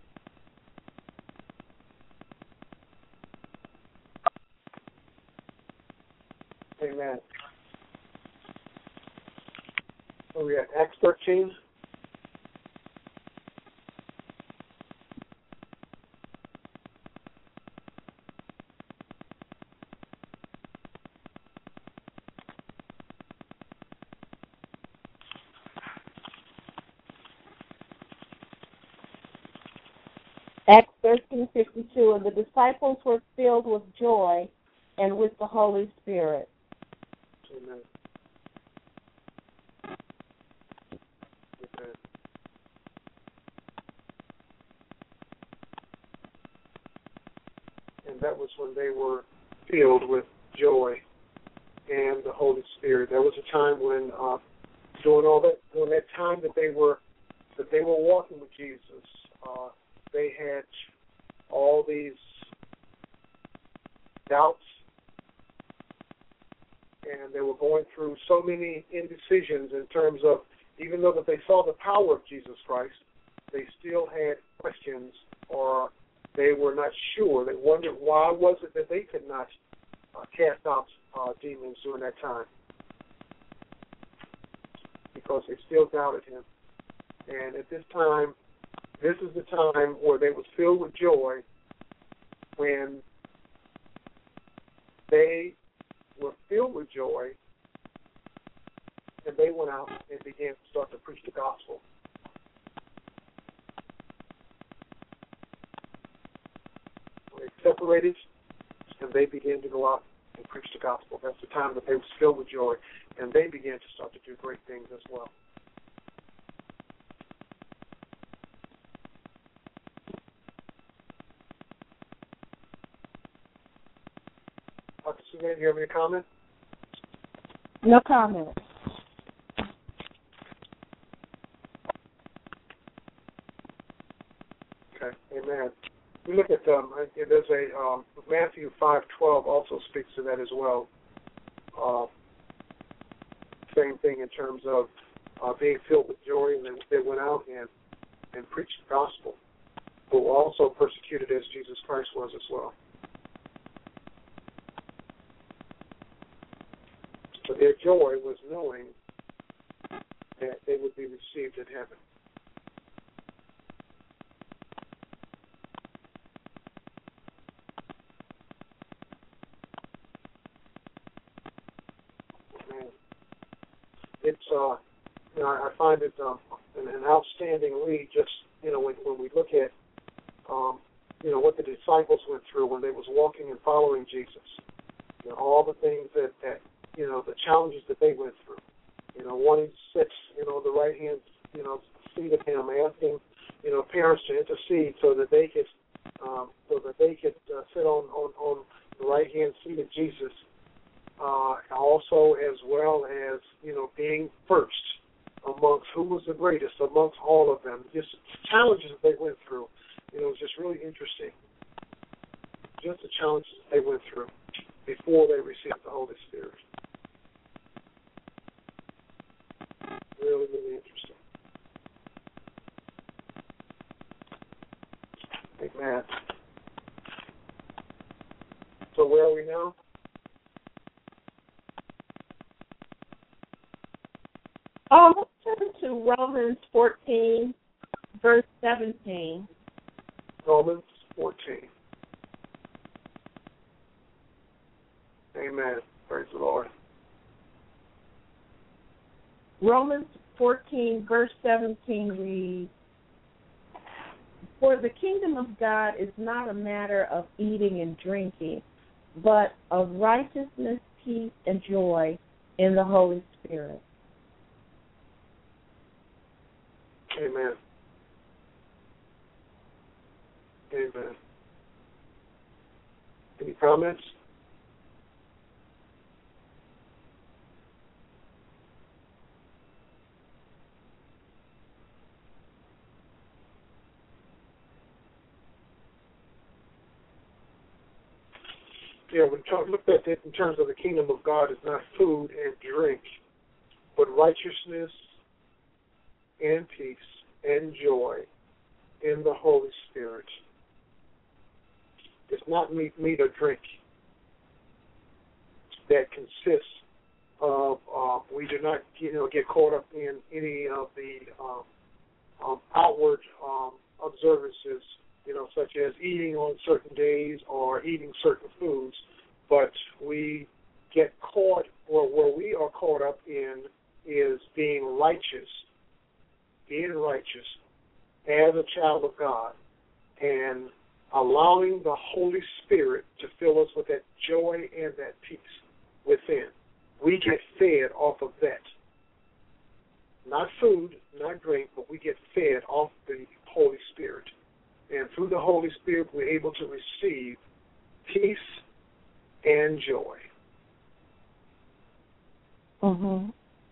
Amen. So we have Acts 13. Acts 13:52, and the disciples were filled with joy and with the Holy Spirit. Amen. Amen. And that was when they were filled with joy and the Holy Spirit. There was a time when during that time that they were walking with Jesus, they had all these doubts, and they were going through so many indecisions in terms of, even though that they saw the power of Jesus Christ, they still had questions, or they were not sure. They wondered why was it that they could not cast out demons during that time, because they still doubted him. And at this time, this is the time where they were filled with joy, when they were filled with joy, and they went out and began to start to preach the gospel. They separated, and they began to go out and preach the gospel. That's the time that they were filled with joy, and they began to start to do great things as well. Dr. Suzanne, do you have any comment? No comment. Okay, amen. We look at there's a Matthew 5:12 also speaks to that as well. Same thing in terms of being filled with joy, and then they went out and preached the gospel, who were also persecuted as Jesus Christ was as well. But their joy was knowing that they would be received in heaven. It's I find it an outstanding read. Just when we look at what the disciples went through when they was walking and following Jesus, all the things that the challenges that they went through. Wanting to sit the right hand seat of him, asking parents to intercede so that they could sit on the right hand seat of Jesus. Also, as well as being first amongst who was the greatest amongst all of them. Just challenges that they went through. It was just really interesting. Just the challenges they went through before they received the Holy Spirit. Really, really interesting. Amen. So where are we now? Let's turn to Romans 14, verse 17. Romans 14. Amen. Praise the Lord. Romans 14, verse 17 reads, "For the kingdom of God is not a matter of eating and drinking, but of righteousness, peace, and joy in the Holy Spirit." Amen. Amen. Any comments? Yeah, we looked at it in terms of the kingdom of God is not food and drink, but righteousness and peace and joy in the Holy Spirit. It's not meat or drink that consists of, we do not get caught up in any of the outward observances, such as eating on certain days or eating certain foods, but we get caught, or where we are caught up in is being righteous as a child of God, and allowing the Holy Spirit to fill us with that joy and that peace within. We get fed off of that. Not food, not drink, but we get fed off the Holy Spirit. And through the Holy Spirit, we're able to receive peace and joy. Mm-hmm.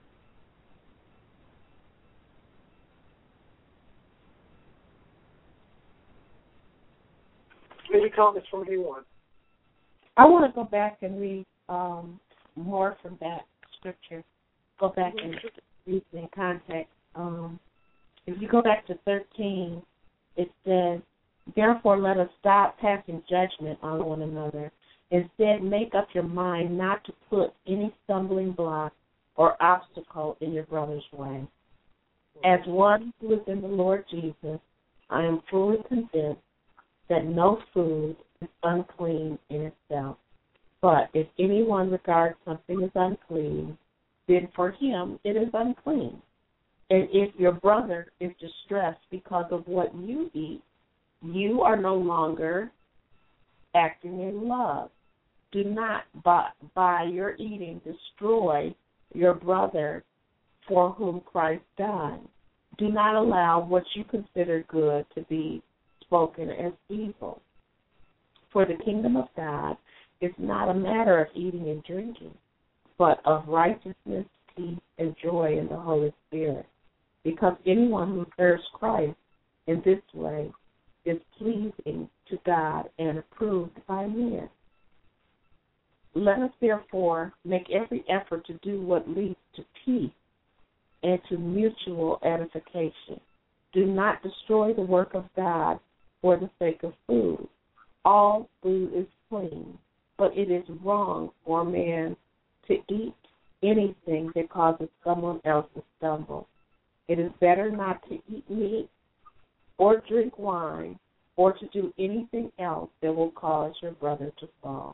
Any comments from anyone? I want to go back and read more from that scripture. Go back and read it in context. If you go back to 13, it says, "Therefore let us stop passing judgment on one another. Instead, make up your mind not to put any stumbling block or obstacle in your brother's way. As one who is in the Lord Jesus, I am fully convinced that no food is unclean in itself. But if anyone regards something as unclean, then for him it is unclean. And if your brother is distressed because of what you eat, you are no longer acting in love. Do not, by your eating, destroy your brother for whom Christ died. Do not allow what you consider good to be spoken as evil. For the kingdom of God is not a matter of eating and drinking, but of righteousness, peace, and joy in the Holy Spirit. Because anyone who serves Christ in this way is pleasing to God and approved by men. Let us therefore make every effort to do what leads to peace and to mutual edification. Do not destroy the work of God for the sake of food. All food is clean, but it is wrong for a man to eat anything that causes someone else to stumble. It is better not to eat meat or drink wine or to do anything else that will cause your brother to fall.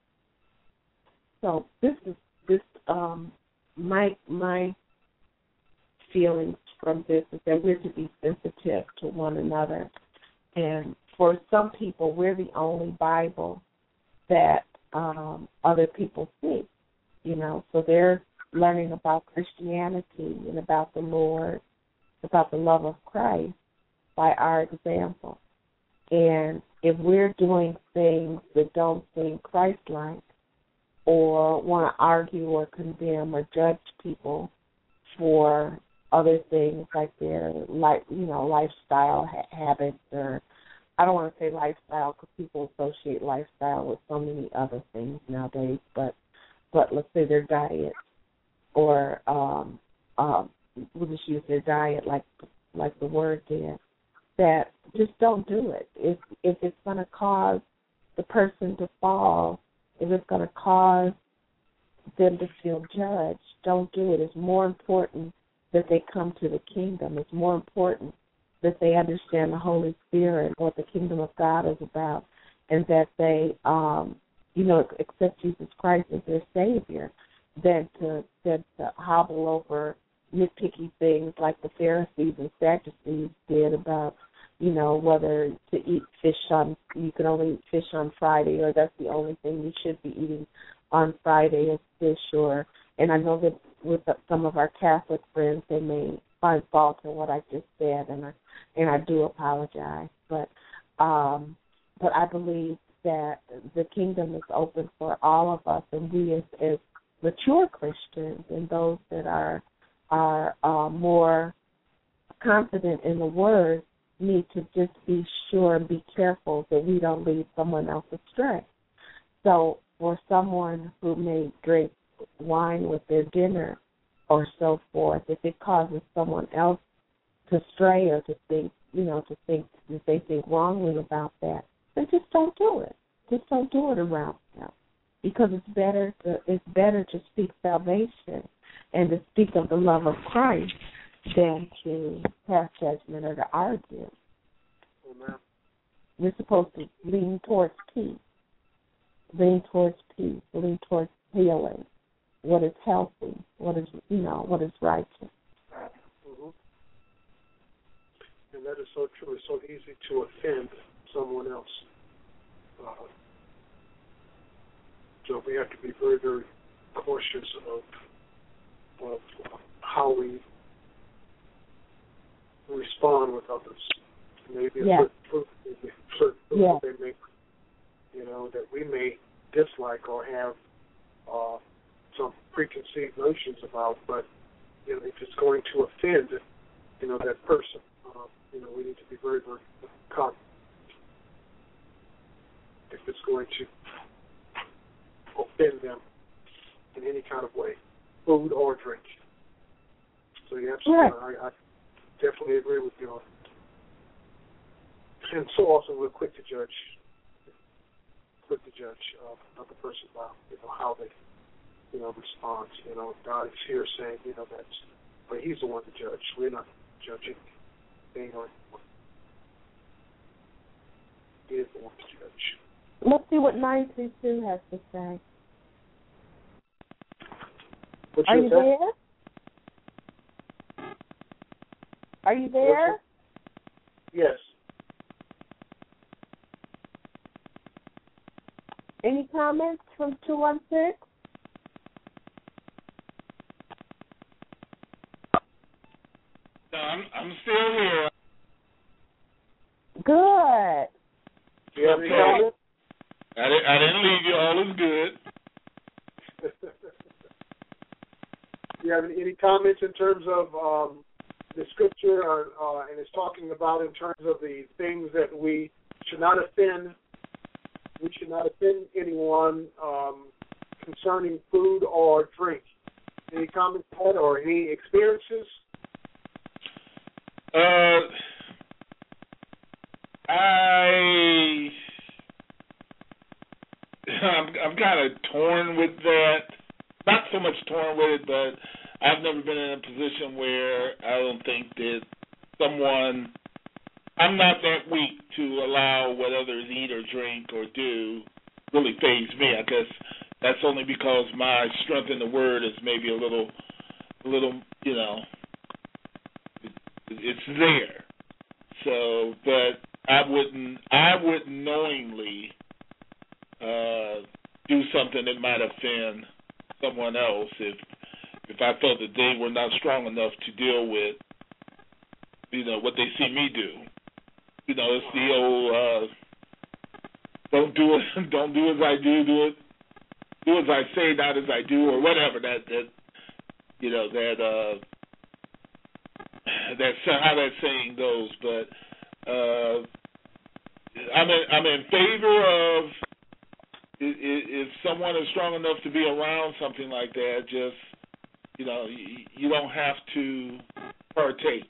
So my feelings from this is that we're to be sensitive to one another. And for some people, we're the only Bible that other people see, So they're learning about Christianity and about the Lord, about the love of Christ by our example. And if we're doing things that don't seem Christ-like, or want to argue or condemn or judge people for other things like their lifestyle habits, or I don't want to say lifestyle because people associate lifestyle with so many other things nowadays, but let's say their diet, or we'll just use their diet like the word did, that just don't do it. If it's going to cause the person to fall, if it's going to cause them to feel judged, don't do it. It's more important that they come to the kingdom. It's more important that they understand the Holy Spirit, what the kingdom of God is about, and that they, accept Jesus Christ as their Savior, than to hobble over nitpicky things like the Pharisees and Sadducees did about, whether to eat fish you can only eat fish on Friday, or that's the only thing you should be eating on Friday is fish, and I know that with some of our Catholic friends, they may find fault in what I just said, and I do apologize, but I believe that the kingdom is open for all of us, and we as mature Christians and those that are more confident in the Word need to just be sure and be careful that we don't lead someone else astray. So for someone who may drink wine with their dinner or so forth, if it causes someone else stray or to think, to think that they think wrongly about that, then just don't do it. Just don't do it around them, because it's better to speak salvation and to speak of the love of Christ than to pass judgment or to argue. Amen. We're supposed to lean towards peace, lean towards healing, what is healthy, what is righteous. Mm-hmm. And that is so true. It's so easy to offend someone else. So we have to be very, very cautious of how we respond with others. Maybe a certain food that they make, that we may dislike or have some preconceived notions about, but if it's going to offend, that person, we need to be very, very cognizant. If it's going to offend them in any kind of way, food or drink. So I definitely agree with you on it. And so also we're quick to judge another person by how they respond. God is here saying but He's the one to judge. We're not judging anyone. He is the one to judge. Let's see what 932 has to say. Are you there? Are you there? Yes. Any comments from 216? No, I'm still here. Good. Do you have any comments? I didn't leave you. All is good. Do you have any comments in terms of the scripture, and it's talking about in terms of the things that we should not offend? We should not offend anyone concerning food or drink. Any comments on that or any experiences? I'm kind of torn with that. Not so much torn with it, but I've never been in a position where I don't think that I'm not that weak to allow what others eat or drink or do really faze me. I guess that's only because my strength in the Word is maybe a little, it's there. So, but I wouldn't knowingly do something that might offend someone else if I felt that they were not strong enough to deal with, what they see me do. It's the old don't do as I do as I say, not as I do, or whatever that's how that saying goes. But I'm in favor of if someone is strong enough to be around something like that, just you don't have to partake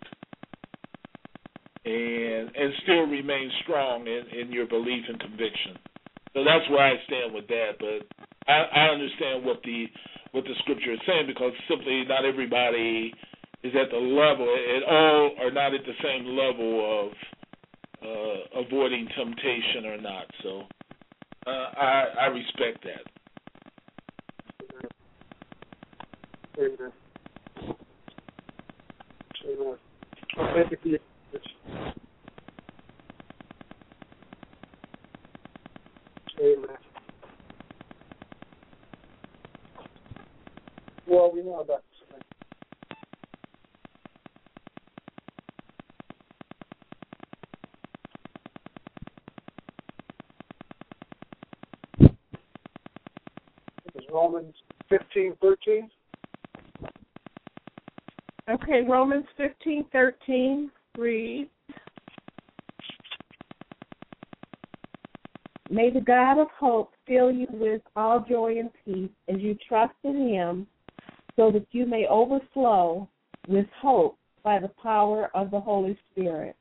and still remain strong in your belief and conviction. So that's where I stand with that. But I understand what the scripture is saying, because simply not everybody is at the level, all are not at the same level of avoiding temptation or not. So I respect that. Amen. Amen. Thank you for your message. Amen. Well, we know about this. It's Romans 15:13. Okay, Romans 15:13 reads, "May the God of hope fill you with all joy and peace as you trust in Him, so that you may overflow with hope by the power of the Holy Spirit.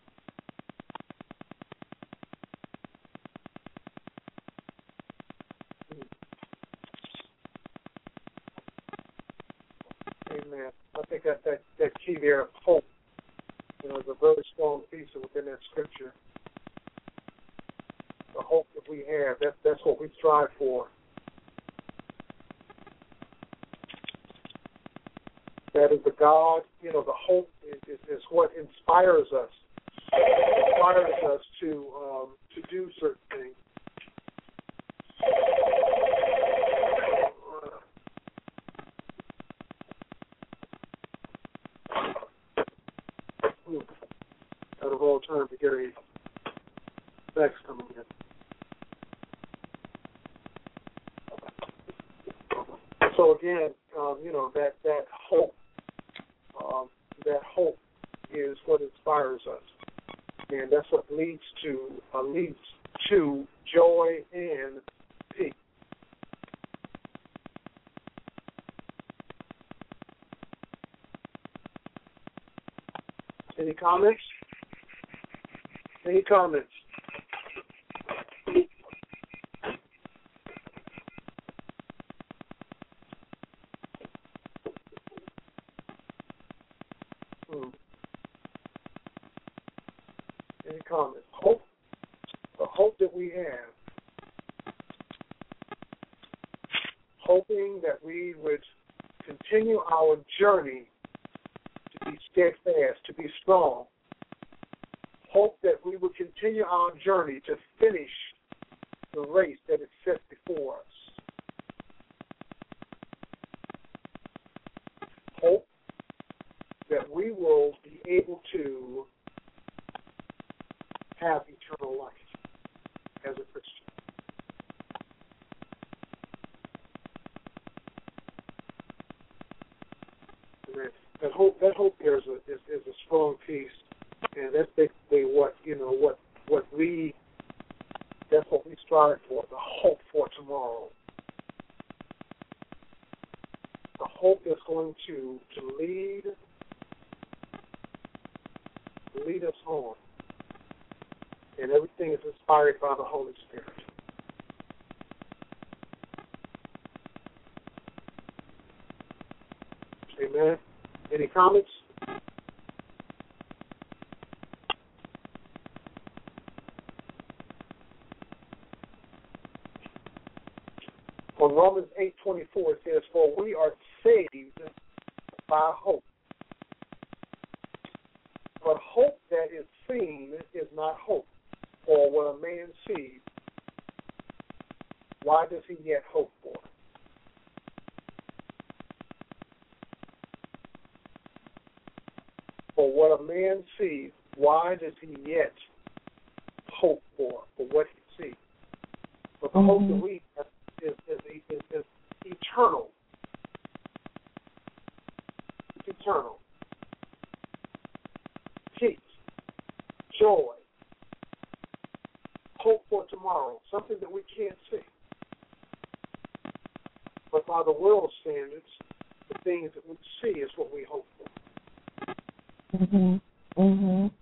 Amen. I think that key there of hope, is a very strong piece within that scripture. The hope that we have, that's what we strive for. That is the God, the hope is what inspires us. It inspires us to do certain things. At a wrong time to get a text coming in. So again, that hope. That hope is what inspires us, and that's what leads to joy and peace. Any comments? Any comments? Any comments? Hope, the hope that we have, hoping that we would continue our journey to be steadfast, to be strong. Hope that we would continue our journey to finish the race that is set before us. Hope that we will be able to have eternal life as a Christian. That hope there is a strong piece, and that's basically that's what we strive for, the hope for tomorrow. The hope that's going to lead us on. And everything is inspired by the Holy Spirit. Amen. Any comments? On Romans 8:24 it says, "For we are saved by hope. But hope that is seen is not hope. For what a man sees, why does he yet hope for?" For what a man sees, why does he yet hope for what he sees? But the hope that we have is eternal. It's eternal. Peace, joy, hope for tomorrow, something that we can't see. But by the world's standards, the things that we see is what we hope for. Amen.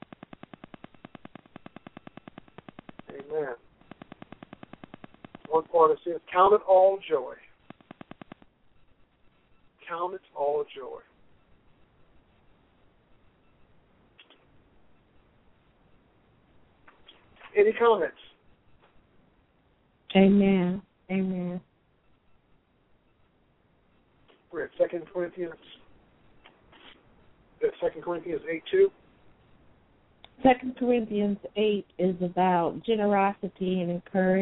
One part it says, "Count it all joy." Count it all joy. Any comments? Amen. Amen. We're at 2 Corinthians 8:2. 2 Corinthians 8 is about generosity and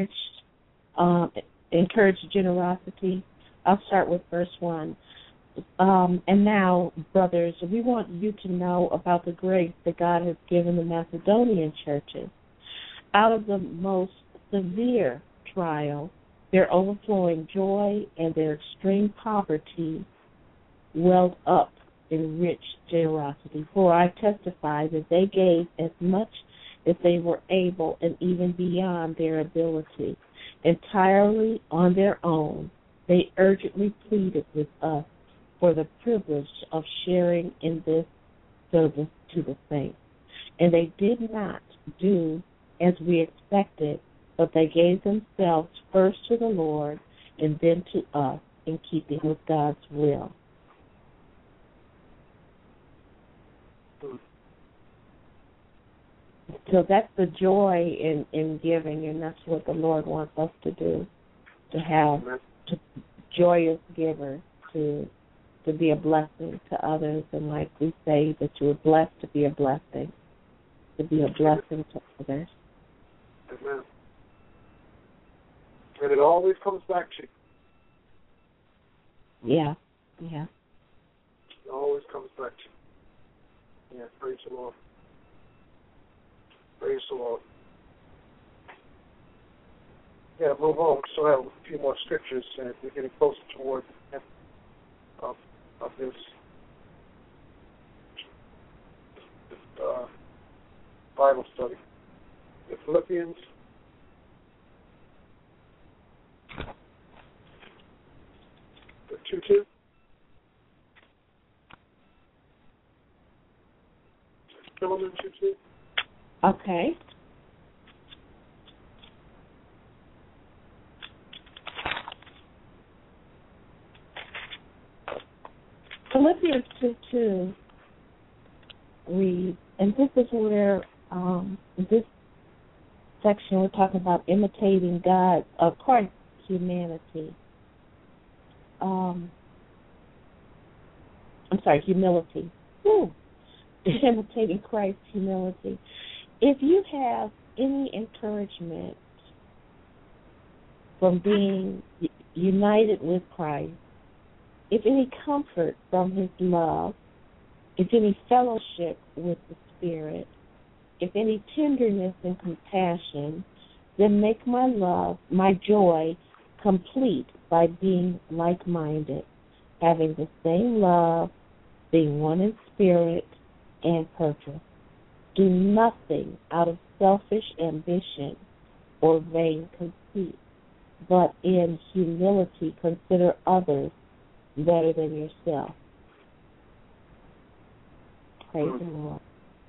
encourage generosity. I'll start with verse 1. And now, brothers, we want you to know about the grace that God has given the Macedonian churches. Out of the most severe trial, their overflowing joy and their extreme poverty welled up in rich generosity. For I testify that they gave as much as they were able and even beyond their ability. Entirely on their own, they urgently pleaded with us for the privilege of sharing in this service to the saints. And they did not do as we expected, but they gave themselves first to the Lord and then to us in keeping with God's will. So that's the joy in giving, and that's what the Lord wants us to do, to have joyous givers, to be a blessing to others. And like we say, that you were blessed to be a blessing, to be a blessing to others. Amen. And it always comes back to you. Yeah. It always comes back to you. Yeah, praise the Lord. Praise the Lord. Yeah, move on. We still have a few more scriptures, and we're getting closer toward the end of this Bible study. The Philippians 2:2. Philemon 2:2. Okay. Philippians 2:2 reads, and this is where this section we're talking about imitating God, of Christ's humanity. Humility. Imitating Christ's humility. If you have any encouragement from being united with Christ, if any comfort from His love, if any fellowship with the Spirit, if any tenderness and compassion, then make my joy complete by being like-minded, having the same love, being one in spirit and purpose. Do nothing out of selfish ambition or vain conceit, but in humility consider others better than yourself. Praise the Lord.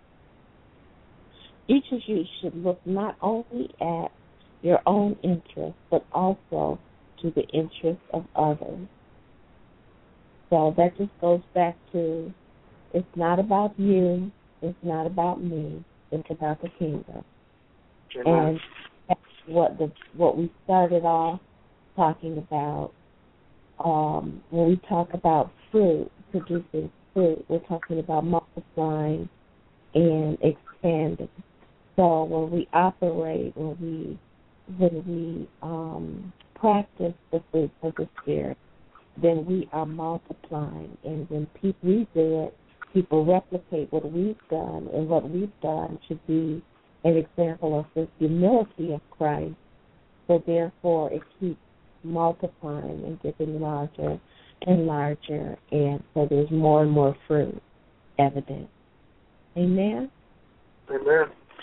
Each of you should look not only at your own interests, but also to the interests of others. So that just goes back to, it's not about you, it's not about me, it's about the kingdom. And that's what we started off talking about. When we talk about fruit, producing fruit, we're talking about multiplying and expanding. So when we operate, when we practice the fruits of the Spirit, then we are multiplying. And when we do it, people replicate what we've done, and what we've done should be an example of the humility of Christ. So therefore, it keeps multiplying and getting larger and larger, and so there's more and more fruit evident. Amen? Amen.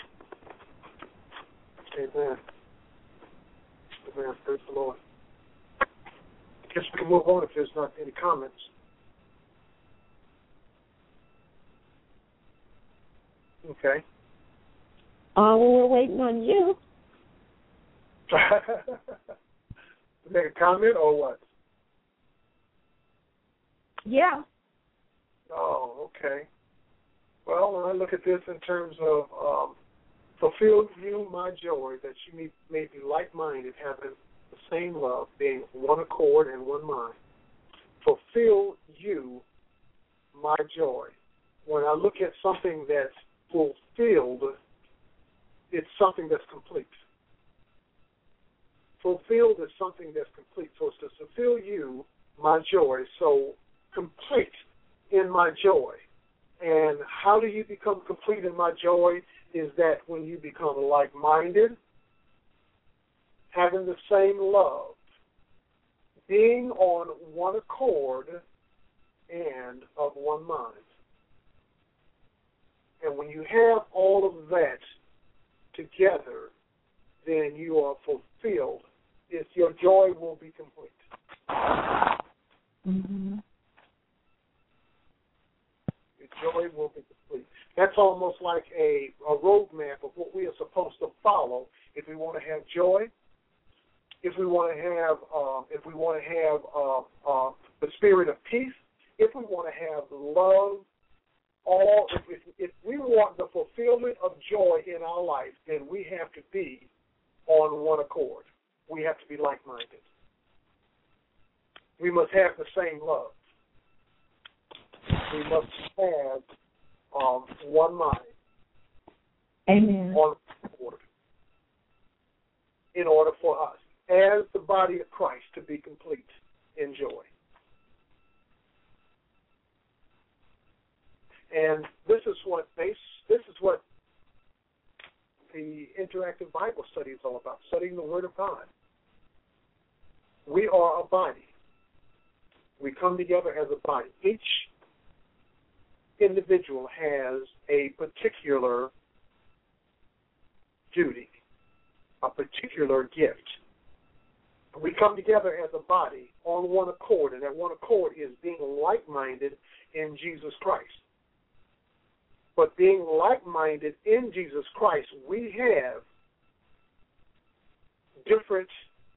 Amen. Amen. Praise the Lord. I guess we can move on if there's not any comments. Okay. We're waiting on you. Make a comment or what? Yeah. Oh, okay. Well, when I look at this in terms of fulfill you my joy, that you may be like-minded, having the same love, being one accord and one mind. Fulfill you my joy. When I look at something that's fulfilled, it's something that's complete. Fulfilled is something that's complete. So it's to fulfill you my joy. So complete in my joy. And how do you become complete in my joy? Is that when you become like-minded, having the same love, being on one accord, and of one mind. And when you have all of that together, then you are fulfilled. Your joy will be complete. Mm-hmm. Your joy will be complete. That's almost like a roadmap of what we are supposed to follow if we want to have joy, if we want to have the spirit of peace, if we want to have love. If we want the fulfillment of joy in our life, then we have to be on one accord. We have to be like-minded. We must have the same love. We must have one mind. Amen. On accord. In order for us, as the body of Christ, to be complete in joy. And this is what the interactive Bible study is all about, studying the Word of God. We are a body. We come together as a body. Each individual has a particular duty, a particular gift. We come together as a body on one accord, and that one accord is being like-minded in Jesus Christ. But being like-minded in Jesus Christ, we have different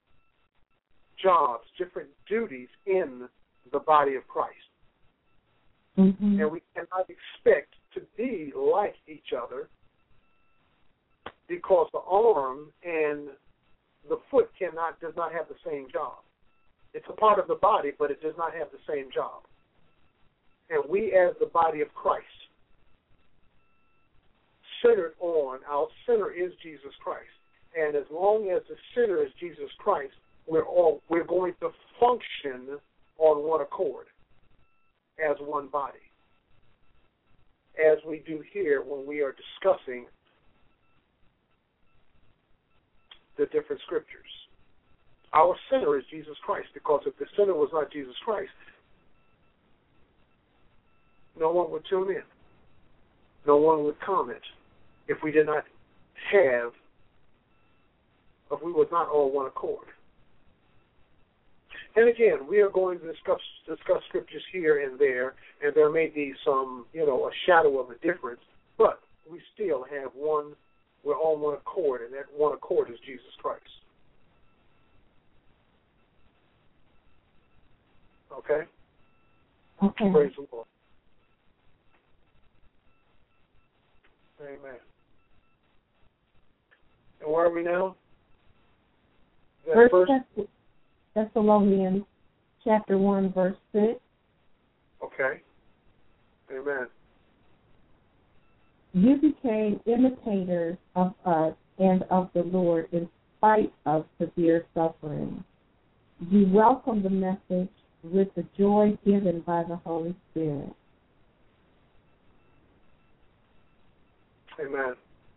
jobs, different duties in the body of Christ. Mm-hmm. And we cannot expect to be like each other because the arm and the foot does not have the same job. It's a part of the body, but it does not have the same job. And we, as the body of Christ, our center is Jesus Christ. And as long as the center is Jesus Christ, we're going to function on one accord as one body, as we do here when we are discussing the different scriptures. Our center is Jesus Christ, because if the center was not Jesus Christ, no one would tune in. No one would comment if we did not have, if we was not all one accord. And again, we are going to discuss scriptures here and there may be some, a shadow of a difference, but we still have one, we're on one accord, and that one accord is Jesus Christ. Okay? Okay. Praise the Lord. Amen. And where are we now? First Thessalonians chapter 1, verse 6. Okay. Amen. You became imitators of us and of the Lord in spite of severe suffering. You welcome the message with the joy given by the Holy Spirit. Amen.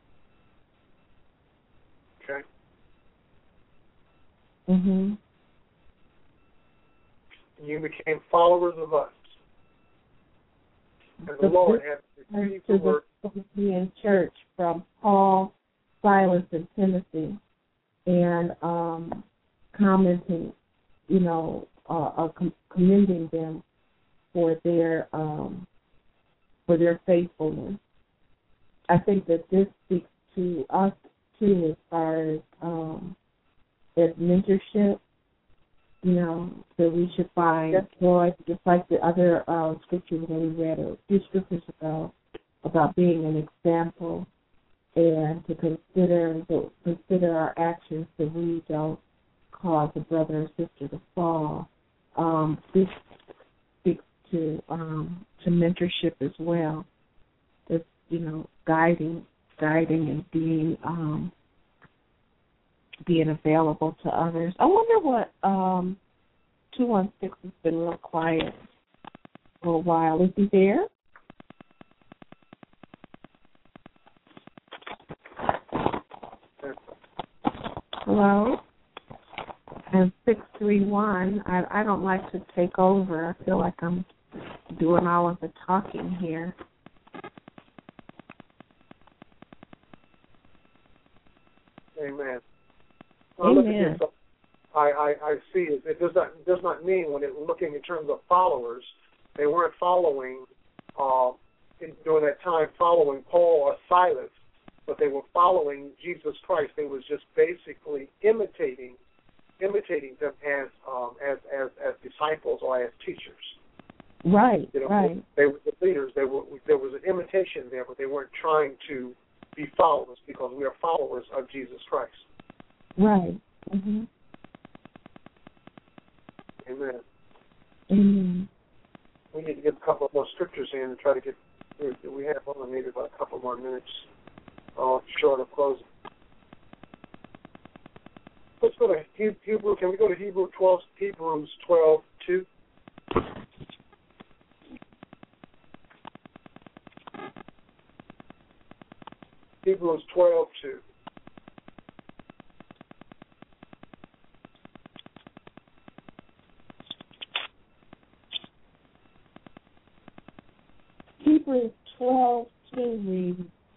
Okay. Mm-hmm. You became followers of us. And the Lord has received the word. To the Philippian church from Paul, Silas, and Timothy, and commenting, commending them for their faithfulness. I think that this speaks to us too, as far as mentorship. That we should find joy, just like the other scriptures that we read a few scriptures ago about being an example, and to consider our actions so we don't cause a brother or sister to fall. This speaks to mentorship as well. It's guiding and being available to others. I wonder what 216 has been real quiet for a while. Is he there? Hello? And 631, I don't like to take over. I feel like I'm doing all of the talking here. Amen. Amen. I see it does not mean when it's looking in terms of followers, they weren't following during that time following Paul or Silas, but they were following Jesus Christ. They was just basically imitating them as disciples or as teachers. Right, right. They were the leaders. There was an imitation there, but they weren't trying to be followers because we are followers of Jesus Christ. Right. Mm-hmm. Amen. Amen. We need to get a couple more scriptures in and try to get through. We have only maybe about a couple more minutes short of closing. Let's go to Hebrew. Can we go to Hebrews 12:2? Hebrews 12:2. Hebrews 12:2 reads,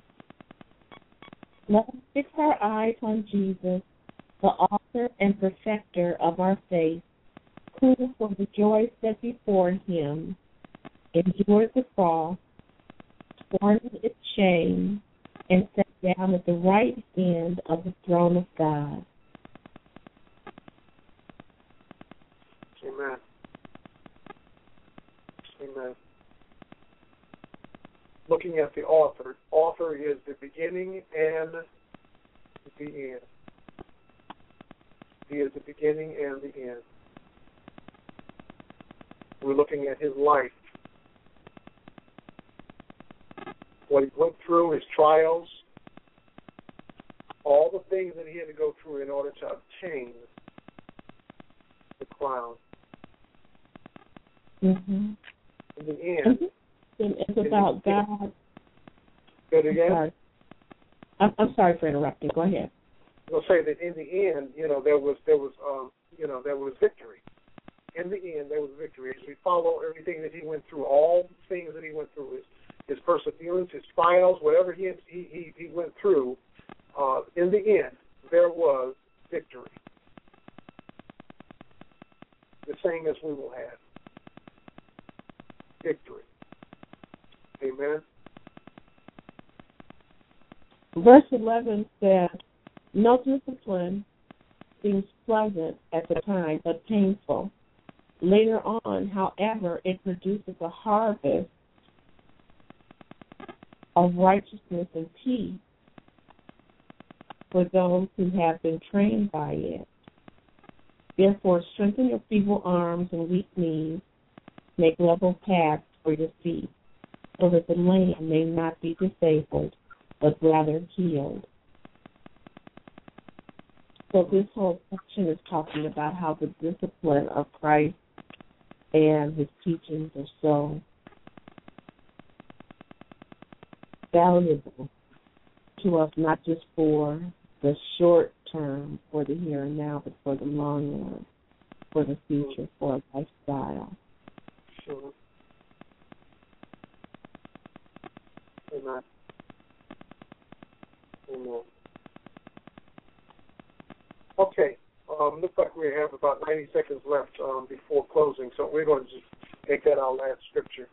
"Let us fix our eyes on Jesus, the author and perfecter of our faith, who for the joy set before him endured the cross, scorning its shame, and sat down at the right hand of the throne of God." Amen. Amen. Looking at the author. Author is the beginning and the end. He is the beginning and the end. We're looking at his life. What he went through, his trials, all the things that he had to go through in order to obtain the crown. Mm-hmm. In the end. It's about God. Go again? I'm sorry for interrupting. Go ahead. I'll say that in the end, there was victory. In the end, there was victory. As we follow everything that he went through, all the things that he went through, his perseverance, his trials, whatever he went through, in the end, there was victory. The same as we will have. Victory. Amen. Verse 11 says, "No discipline seems pleasant at the time, but painful. Later on, however, it produces a harvest of righteousness and peace for those who have been trained by it. Therefore, strengthen your feeble arms and weak knees, make level paths for your feet, so that the lame may not be disabled, but rather healed." So this whole section is talking about how the discipline of Christ and his teachings are so valuable to us, not just for the short term, for the here and now, but for the long run, for the future, for a lifestyle. Sure. Amen. Amen. Okay. Looks like we have about 90 seconds left before closing, so we're going to just make that our last scripture.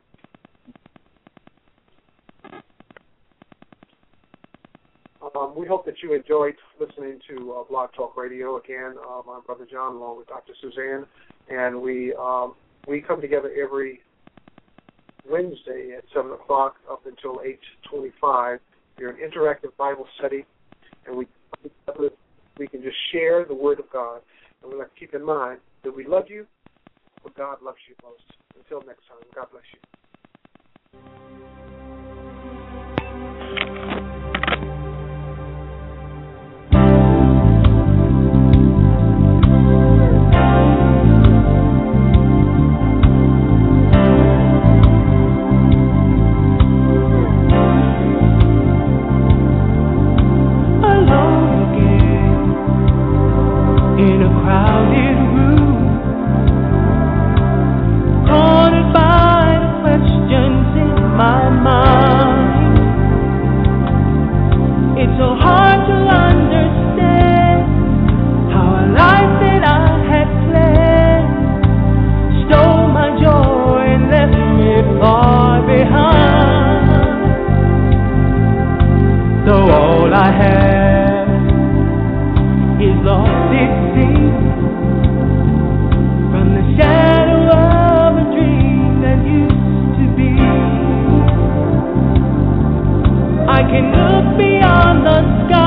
We hope that you enjoyed listening to Blog Talk Radio. Again, I'm Brother John along with Dr. Suzanne, and we come together every Wednesday at 7 o'clock up until 8:25. We're an interactive Bible study, and we can just share the Word of God. And we like to keep in mind that we love you, but God loves you most. Until next time, God bless you. far behind. lost it seems, from the shadow of a dream that used to be. I can look beyond the sky